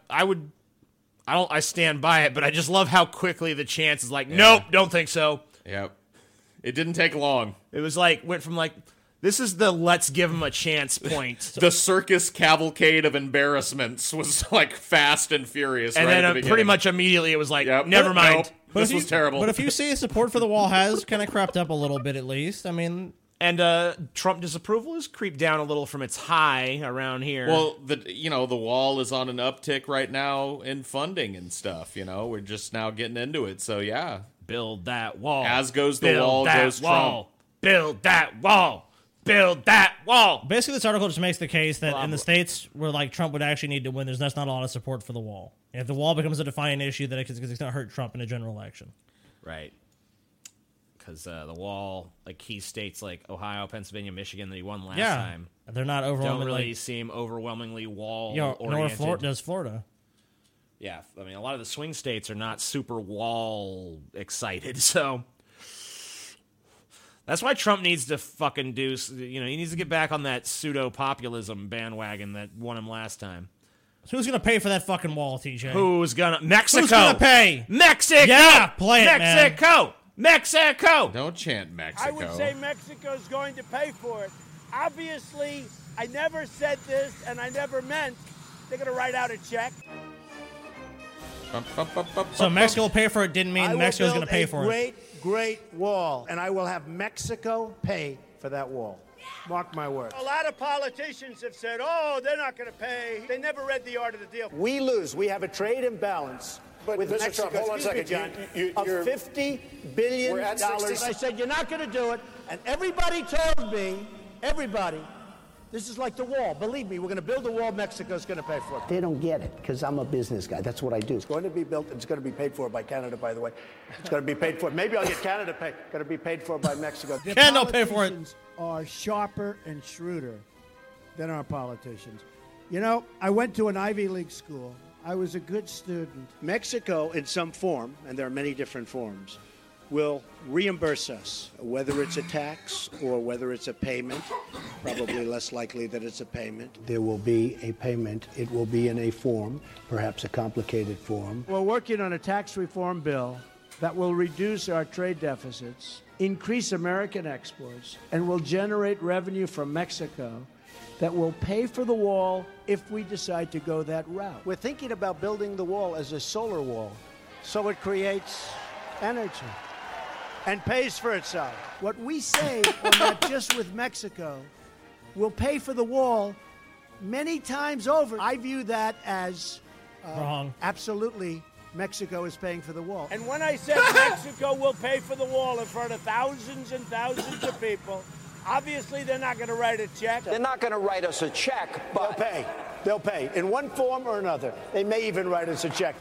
I stand by it, but I just love how quickly the chance is like, nope, don't think so. Yep. It didn't take long. It was like, went from like, this is the let's give him a chance point. The circus cavalcade of embarrassments was like fast and furious. And right then at the pretty beginning. much immediately it was like, Yep. never mind. Nope. This was terrible. But if you see support for the wall has kind of crept up a little bit at least, I mean... And Trump disapproval has creeped down a little from its high around here. Well, the wall is on an uptick right now in funding and stuff. You know, we're just now getting into it. So yeah, build that wall. As goes the Build wall, that goes wall. Trump. Build that wall. Build that wall. Basically, this article just makes the case that in the states where like Trump would actually need to win, there's not a lot of support for the wall. And if the wall becomes a defiant issue, then it's going to hurt Trump in a general election. Right. Because the wall, like key states like Ohio, Pennsylvania, Michigan that he won last time, they're not don't overwhelmingly. really seem overwhelmingly wall Nor oriented. does Florida. Yeah, I mean, a lot of the swing states are not super wall excited, so that's why Trump needs to fucking do. You know, he needs to get back on that pseudo populism bandwagon that won him last time. Who's going to pay for that fucking wall, TJ? Who's gonna Mexico? Who's going to pay? Mexico. Yeah, play it, Mexico. man. Mexico. Don't chant Mexico. I would say Mexico's going to pay for it. Obviously, I never said this, and I never meant they're going to write out a check. So Mexico will pay for it didn't mean Mexico's going to pay for it. Great wall, and I will have Mexico pay for that wall. Mark my words. A lot of politicians have said, oh, they're not going to pay. They never read the art of the deal. We lose. We have a trade imbalance. But with Mr. Mexico, Trump, hold on a second. John, of $50 billion. I said, you're not going to do it. And everybody told me, this is like the wall. Believe me, we're going to build a wall. Mexico's going to pay for it. They don't get it because I'm a business guy. That's what I do. It's going to be built. It's going to be paid for by Canada, by the way. It's going to be paid for. Maybe I'll get Canada paid. Going to be paid for by Mexico. Canada pay for it. Are sharper and shrewder than our politicians. You know, I went to an Ivy League school. I was a good student. Mexico, in some form, and there are many different forms, will reimburse us, whether it's a tax or whether it's a payment. Probably less likely that it's a payment. There will be a payment. It will be in a form, perhaps a complicated form. We're working on a tax reform bill that will reduce our trade deficits, increase American exports, and will generate revenue from Mexico that will pay for the wall if we decide to go that route. We're thinking about building the wall as a solar wall, so it creates energy and pays for itself. What we save on that just with Mexico will pay for the wall many times over. I view that as wrong. Absolutely, Mexico is paying for the wall. And when I said Mexico will pay for the wall in front of thousands and thousands of people, obviously they're not going to write a check. They're not going to write us a check, but they'll pay. They'll pay in one form or another. They may even write us a check.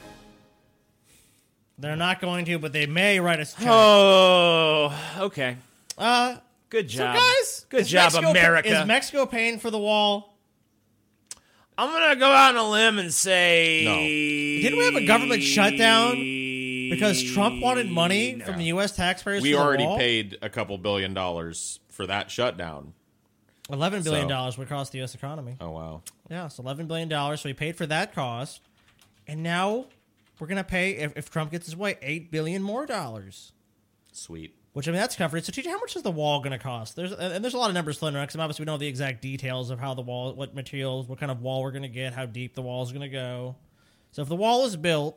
They're not going to, but they may write us a check. Oh, okay. Good job. So guys, good job, America. Is Mexico paying for the wall? I'm going to go out on a limb and say... No. Didn't we have a government shutdown because Trump wanted money from the U.S. taxpayers We for the already wall? paid a couple $1 billion for that shutdown. $11 billion would cost the U.S. economy. Oh, wow. Yeah, so $11 billion. So we paid for that cost. And now we're going to pay, if Trump gets his way, $8 billion more dollars. Sweet. Which, I mean, that's comforting. So, TJ, how much is the wall going to cost? There's a lot of numbers floating around because obviously we don't know the exact details of how the wall, what materials, what kind of wall we're going to get, how deep the wall is going to go. So if the wall is built,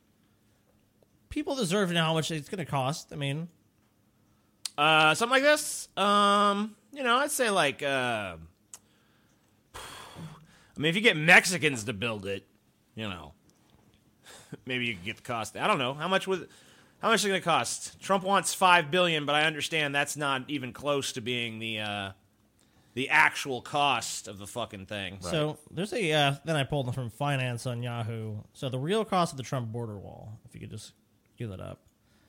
people deserve to know how much it's going to cost. I mean... something like this? I'd say like... I mean, if you get Mexicans to build it, maybe you could get the cost. I don't know. How much is it going to cost? Trump wants $5 billion, but I understand that's not even close to being the actual cost of the fucking thing. Right. So there's then I pulled them from Finance on Yahoo. So the real cost of the Trump border wall, if you could just cue that up.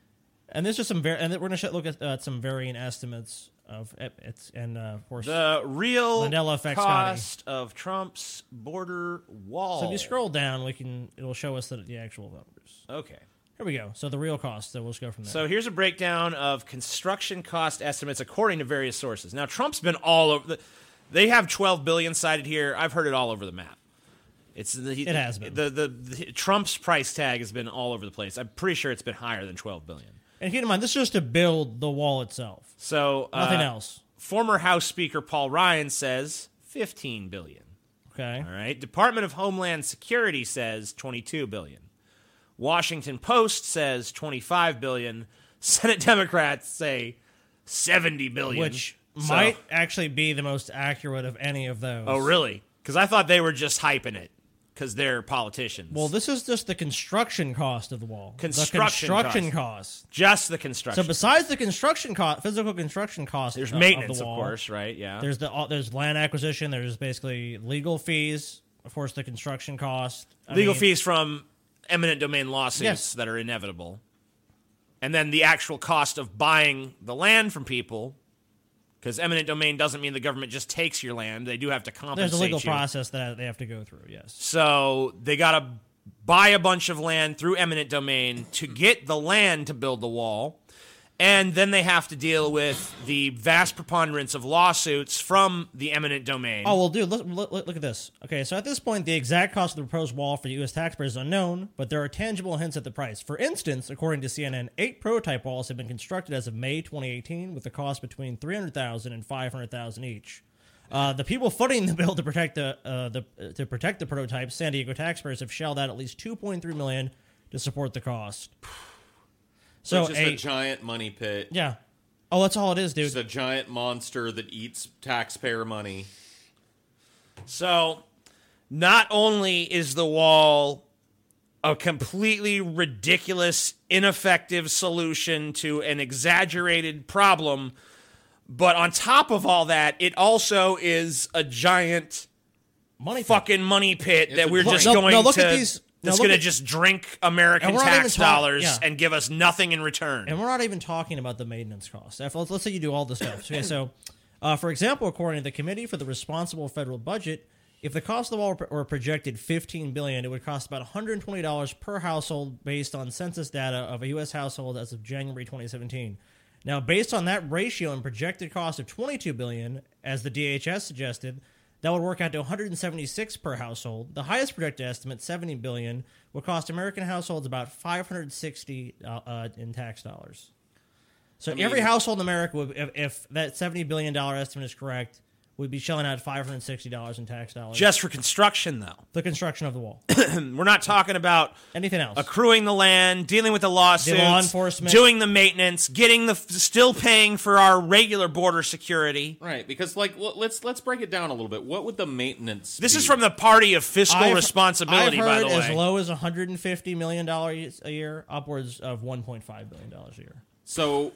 And there's just some and we're going to look at some varying estimates of it's and of course the real Mandela effect cost of Trump's border wall. So if you scroll down, it'll show us the actual numbers. Okay. Here we go. So the real cost, so we'll just go from there. So here's a breakdown of construction cost estimates according to various sources. Now, Trump's been all over. They have $12 billion cited here. I've heard it all over the map. It has been. The Trump's price tag has been all over the place. I'm pretty sure it's been higher than $12 billion. And keep in mind, this is just to build the wall itself. So nothing else. Former House Speaker Paul Ryan says $15 billion. Okay. All right. Department of Homeland Security says $22 billion. Washington Post says $25 billion. Senate Democrats say $70 billion. Which might actually be the most accurate of any of those. Oh, really? Because I thought they were just hyping it because they're politicians. Well, this is just the construction cost of the wall. Construction cost. Just the construction. So besides the construction cost, physical construction cost, there's maintenance, of the wall, of course, right? Yeah. There's land acquisition. There's basically legal fees. Of course, the construction cost. Legal fees from eminent domain lawsuits that are inevitable. And then the actual cost of buying the land from people, because eminent domain doesn't mean the government just takes your land. They do have to compensate you. There's a legal process that they have to go through, yes. So they got to buy a bunch of land through eminent domain to get the land to build the wall. And then they have to deal with the vast preponderance of lawsuits from the eminent domain. Oh, well, dude, look at this. Okay, so at this point, the exact cost of the proposed wall for U.S. taxpayers is unknown, but there are tangible hints at the price. For instance, according to CNN, 8 prototype walls have been constructed as of May 2018 with a cost between $300,000 and $500,000 each. The people footing the bill to protect the prototypes, San Diego taxpayers, have shelled out at least $2.3 million to support the cost. So just a giant money pit. Yeah. Oh, that's all it is, dude. It's a giant monster that eats taxpayer money. So, not only is the wall a completely ridiculous, ineffective solution to an exaggerated problem, but on top of all that, it also is a giant money pit that we're just going to... That's going to just drink American tax dollars and give us nothing in return. And we're not even talking about the maintenance costs. Let's say you do all the stuff. Okay, so, for example, according to the Committee for the Responsible Federal Budget, if the cost of the wall were projected $15 billion, it would cost about $120 per household based on census data of a U.S. household as of January 2017. Now, based on that ratio and projected cost of $22 billion, as the DHS suggested, that would work out to $176 per household. The highest projected estimate, $70 billion, would cost American households about $560 in tax dollars. So every household in America, would, if that $70 billion estimate is correct, would be shelling out $560 in tax dollars. Just for construction, though. The construction of the wall. We're not talking about anything else. Accruing the land, dealing with the lawsuits, the law enforcement, doing the maintenance, still paying for our regular border security. Right, because let's break it down a little bit. What would the maintenance This be? is from the party of fiscal responsibility, I've heard by the way. as low as $150 million a year, upwards of $1.5 billion a year. So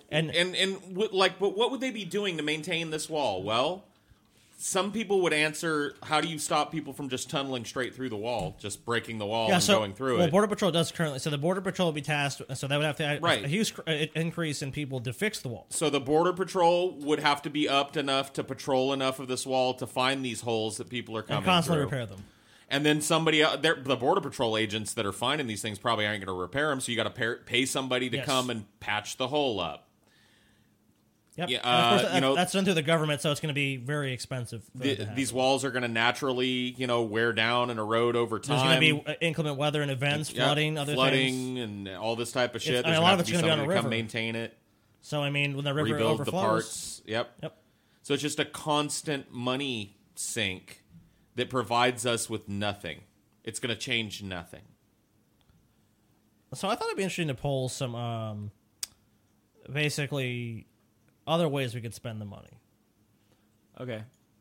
but what would they be doing to maintain this wall? Well, some people would answer, how do you stop people from just tunneling straight through the wall, just breaking the wall and going through it? Border Patrol does currently. So the Border Patrol would be tasked, so that would have to have a huge increase in people to fix the wall. So the Border Patrol would have to be upped enough to patrol enough of this wall to find these holes that people are coming and constantly through. repair them. And then the Border Patrol agents that are finding these things probably aren't going to repair them, so you got to pay somebody to come and patch the hole up. Yep. Yeah, and of course, that's done through the government, so it's going to be very expensive. These walls are going to naturally, wear down and erode over time. There's going to be inclement weather and events, flooding, other things, and all this type of shit. A lot of it's going to be on a river. Come maintain it. So when the river rebuild overflows, the parts. Yep. So it's just a constant money sink that provides us with nothing. It's going to change nothing. So I thought it'd be interesting to poll some, basically, other ways we could spend the money. Okay.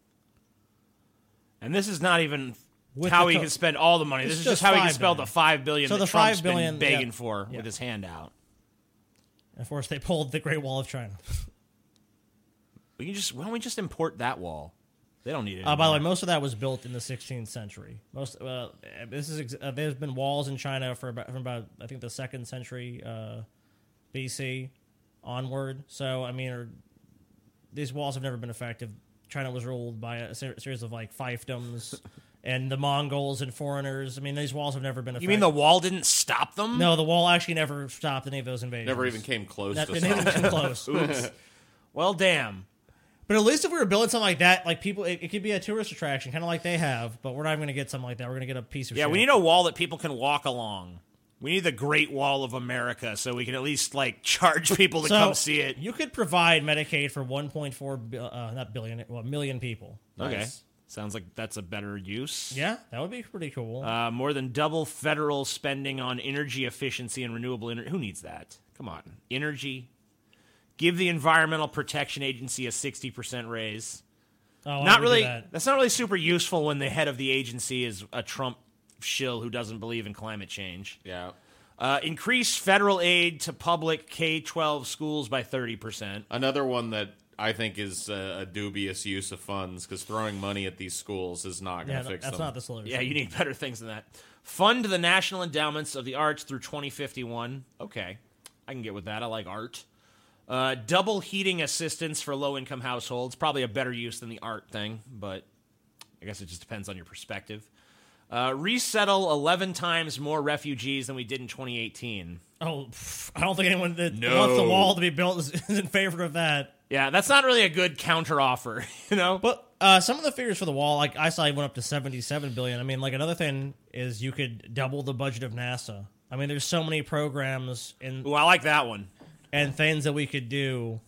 And this is not even how he can spend all the money. This is just how he can spend the $5 billion that Trump's been begging for with his handout. Of course, they pulled the Great Wall of China. Why don't we just import that wall? They don't need it. By the way, most of that was built in the 16th century. There's been walls in China from about I think the 2nd century BC onward. So these walls have never been effective. China was ruled by a series of fiefdoms and the Mongols and foreigners. These walls have never been effective. You mean the wall didn't stop them? No, the wall actually never stopped any of those invasions. Never even came close to Never even came close. Oops. Well, damn. But at least if we were building something like that, people, it could be a tourist attraction, kind of like they have, but we're not even going to get something like that. We're going to get a piece of shit. Yeah, we need a wall that people can walk along. We need the Great Wall of America so we can at least, charge people to come see it. You could provide Medicaid for 1.4 million people. Okay. Nice. Sounds like that's a better use. Yeah, that would be pretty cool. More than double federal spending on energy efficiency and renewable energy. Who needs that? Come on. Energy. Give the Environmental Protection Agency a 60% raise. Oh, not really. That's not really super useful when the head of the agency is a Trump shill who doesn't believe in climate change. Yeah. Increase federal aid to public K-12 schools by 30%. Another one that I think is a dubious use of funds, because throwing money at these schools is not going to fix them. That's not the solution. Yeah, you need better things than that. Fund the National Endowments of the Arts through 2051. Okay, I can get with that. I like art. Double heating assistance for low-income households. Probably a better use than the art thing, but I guess it just depends on your perspective. Resettle 11 times more refugees than we did in 2018. Oh, I don't think anyone that wants the wall to be built is in favor of that. Yeah, that's not really a good counteroffer, But some of the figures for the wall, I saw it went up to $77 billion. Another thing is you could double the budget of NASA. There's so many programs Ooh, I like that one. And things that we could do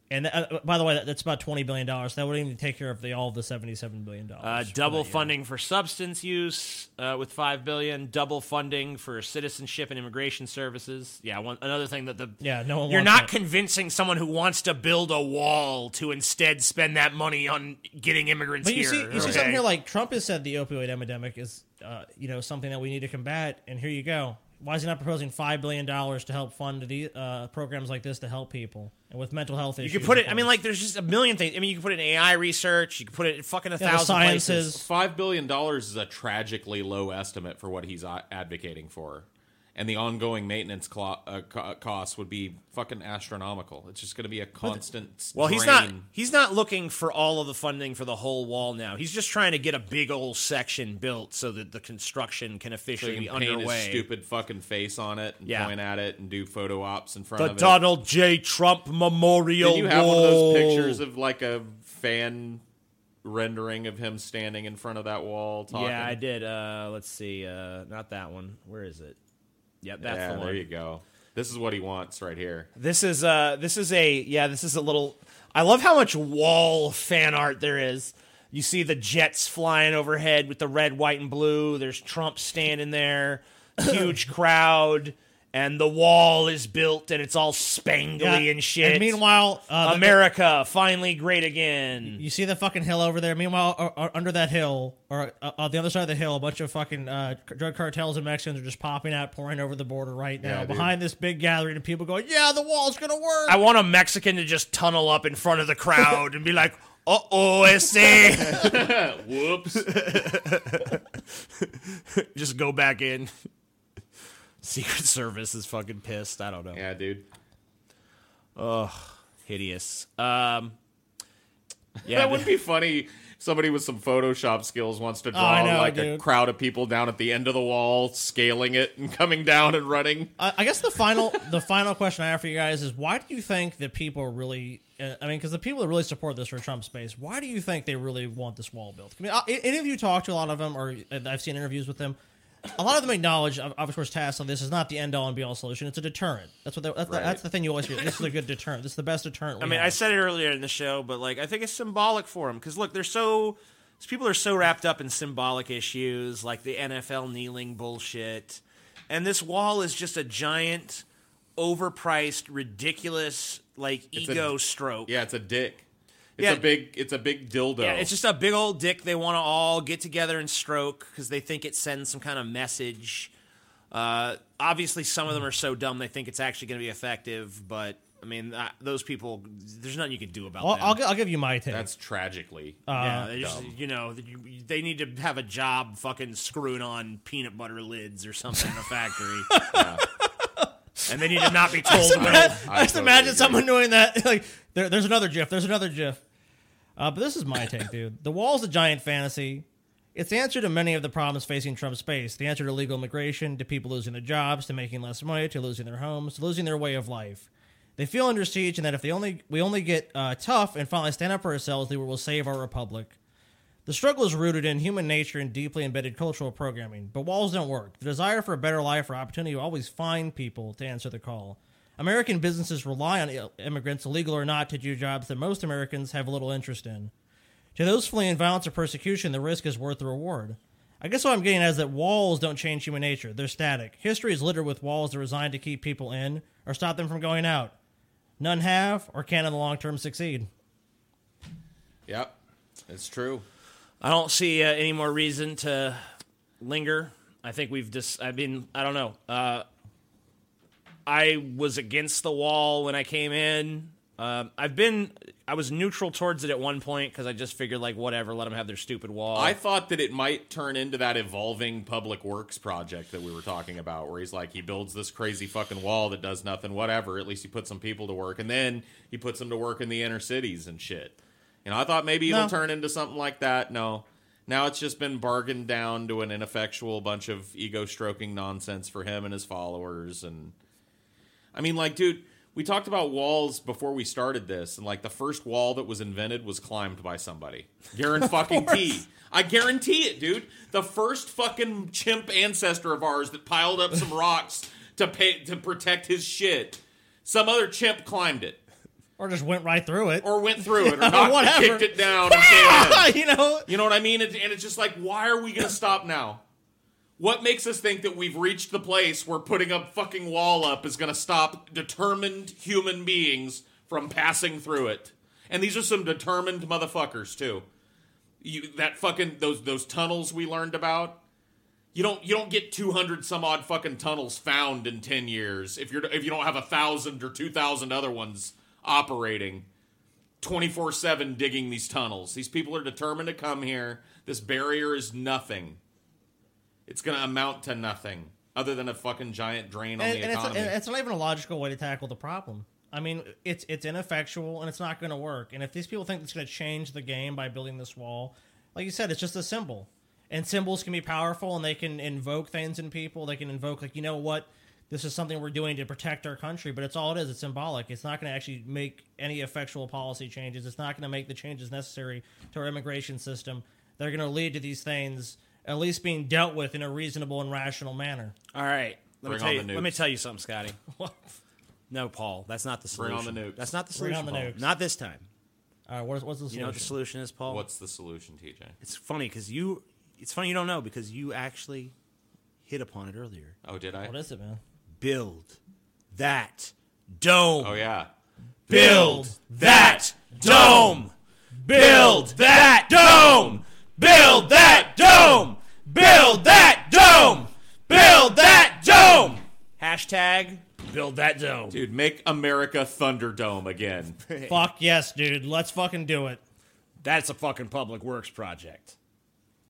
And by the way, that's about $20 billion. That wouldn't even take care of all of the $77 billion. Double funding for substance use with $5 billion. Double funding for citizenship and immigration services. Yeah, another thing that no one you're wants not that. convincing someone who wants to build a wall to instead spend that money on getting immigrants But you here. see something here like Trump has said the opioid epidemic is something that we need to combat, and here you go. Why is he not proposing $5 billion to help fund the programs like this to help people and with mental health issues? You could put it. I mean, like, there's just a million things. I mean, you can put it in AI research. You can put it in fucking 1,000 places. $5 billion is a tragically low estimate for what he's advocating for, and the ongoing maintenance costs would be fucking astronomical. It's just going to be a constant. Well, drain. he's not looking for all of the funding for the whole wall now. He's just trying to get a big old section built so that the construction can officially so he be can paint underway. his stupid fucking face on it and point at it and do photo ops in front The of it. Donald J. Trump Memorial Did you have Wall. one of those pictures of like a fan rendering of him standing in front of that wall talking? Yeah, I did. Let's see. Not that one. Where is it? Yep, that's the one. There you go. This is what he wants right here. This is a little. I love how much wall fan art there is. You see the jets flying overhead with the red, white, and blue. There's Trump standing there, huge crowd, and the wall is built and it's all spangly and shit. And meanwhile, America finally great again. You see the fucking hill over there. Meanwhile, under that hill, or on the other side of the hill, a bunch of fucking drug cartels and Mexicans are just popping out, pouring over the border right now. Yeah, behind this big gathering of people going, yeah, the wall's going to work. I want a Mexican to just tunnel up in front of the crowd and be like, uh-oh, ese. Whoops. Just go back in. Secret Service is fucking pissed. I don't know. Yeah, dude. Ugh, hideous. That would be funny. Somebody with some Photoshop skills wants to draw a crowd of people down at the end of the wall, scaling it and coming down and running. I guess the final question I have for you guys is, why do you think that people really? Because the people that really support this for Trump's base, why do you think they really want this wall built? I mean, any of you talk to a lot of them, or I've seen interviews with them. A lot of them acknowledge, of course, TASS on this is not the end-all and be-all solution. It's a deterrent. That's the thing you always hear. This is a good deterrent. This is the best deterrent. I said it earlier in the show, but I think it's symbolic for them because look, these people are so wrapped up in symbolic issues like the NFL kneeling bullshit, and this wall is just a giant, overpriced, ridiculous ego stroke. Yeah, it's a dick. It's a big dildo. Yeah, it's just a big old dick they want to all get together and stroke because they think it sends some kind of message. Obviously, some of them are so dumb they think it's actually going to be effective, but I mean, those people, there's nothing you can do about that. I'll give you my take. That's tragically they need to have a job fucking screwing on peanut butter lids or something in a factory. And they need to not be told. I just imagine someone doing that. There's another GIF. But this is my take, dude. The wall's a giant fantasy. It's the answer to many of the problems facing Trump's base. The answer to illegal immigration, to people losing their jobs, to making less money, to losing their homes, to losing their way of life. They feel under siege, and that if we only get tough and finally stand up for ourselves, they will save our republic. The struggle is rooted in human nature and deeply embedded cultural programming, but walls don't work. The desire for a better life or opportunity will always find people to answer the call. American businesses rely on immigrants, illegal or not, to do jobs that most Americans have little interest in. To those fleeing violence or persecution, the risk is worth the reward. I guess what I'm getting at is that walls don't change human nature. They're static. History is littered with walls that are designed to keep people in or stop them from going out. None have or can in the long term succeed. Yep, it's true. I don't see any more reason to linger. I think I don't know. I was against the wall when I came in. I was neutral towards it at one point because I just figured whatever, let them have their stupid wall. I thought that it might turn into that evolving public works project that we were talking about, where he builds this crazy fucking wall that does nothing, whatever. At least he puts some people to work, and then he puts them to work in the inner cities and shit. I thought maybe it'll turn into something like that. No. Now it's just been bargained down to an ineffectual bunch of ego-stroking nonsense for him and his followers. And dude, we talked about walls before we started this, and the first wall that was invented was climbed by somebody. Guarantee. I guarantee it, dude. The first fucking chimp ancestor of ours that piled up some rocks to protect his shit. Some other chimp climbed it. Or just went right through it. Or went through it, or knocked it, kicked it down and came in. You know what I mean? And it's just like, why are we going to stop now? What makes us think that we've reached the place where putting a fucking wall up is going to stop determined human beings from passing through it? And these are some determined motherfuckers, too. Those tunnels we learned about, you don't get 200 some odd fucking tunnels found in 10 years if you don't have 1,000 or 2,000 other ones operating 24/7 digging these tunnels. These people are determined to come here. This barrier is nothing. It's going to amount to nothing other than a fucking giant drain on the economy. It's not even a logical way to tackle the problem. I mean, it's ineffectual and it's not going to work. And if these people think it's going to change the game by building this wall, like you said, it's just a symbol. And symbols can be powerful and they can invoke things in people. They can invoke, like, you know what? This is something we're doing to protect our country, but it's all it is. It's symbolic. It's not going to actually make any effectual policy changes. It's not going to make the changes necessary to our immigration system. They're going to lead to these things at least being dealt with in a reasonable and rational manner. All right. Let me tell you something, Scotty. No, Paul. That's not the solution. Bring on the nukes. That's not the solution, Bring on the Paul. nukes. Not this time. All right, what's the solution? You know what the solution is, Paul? What's the solution, TJ? It's funny because you don't know because you actually hit upon it earlier. Oh, did I? What is it, man? Build that dome. Oh, yeah. Build that dome. Build that dome. Build that dome. Build that dome. Build that dome. Hashtag build that dome. Dude, make America Thunderdome again. Fuck yes, dude. Let's fucking do it. That's a fucking public works project.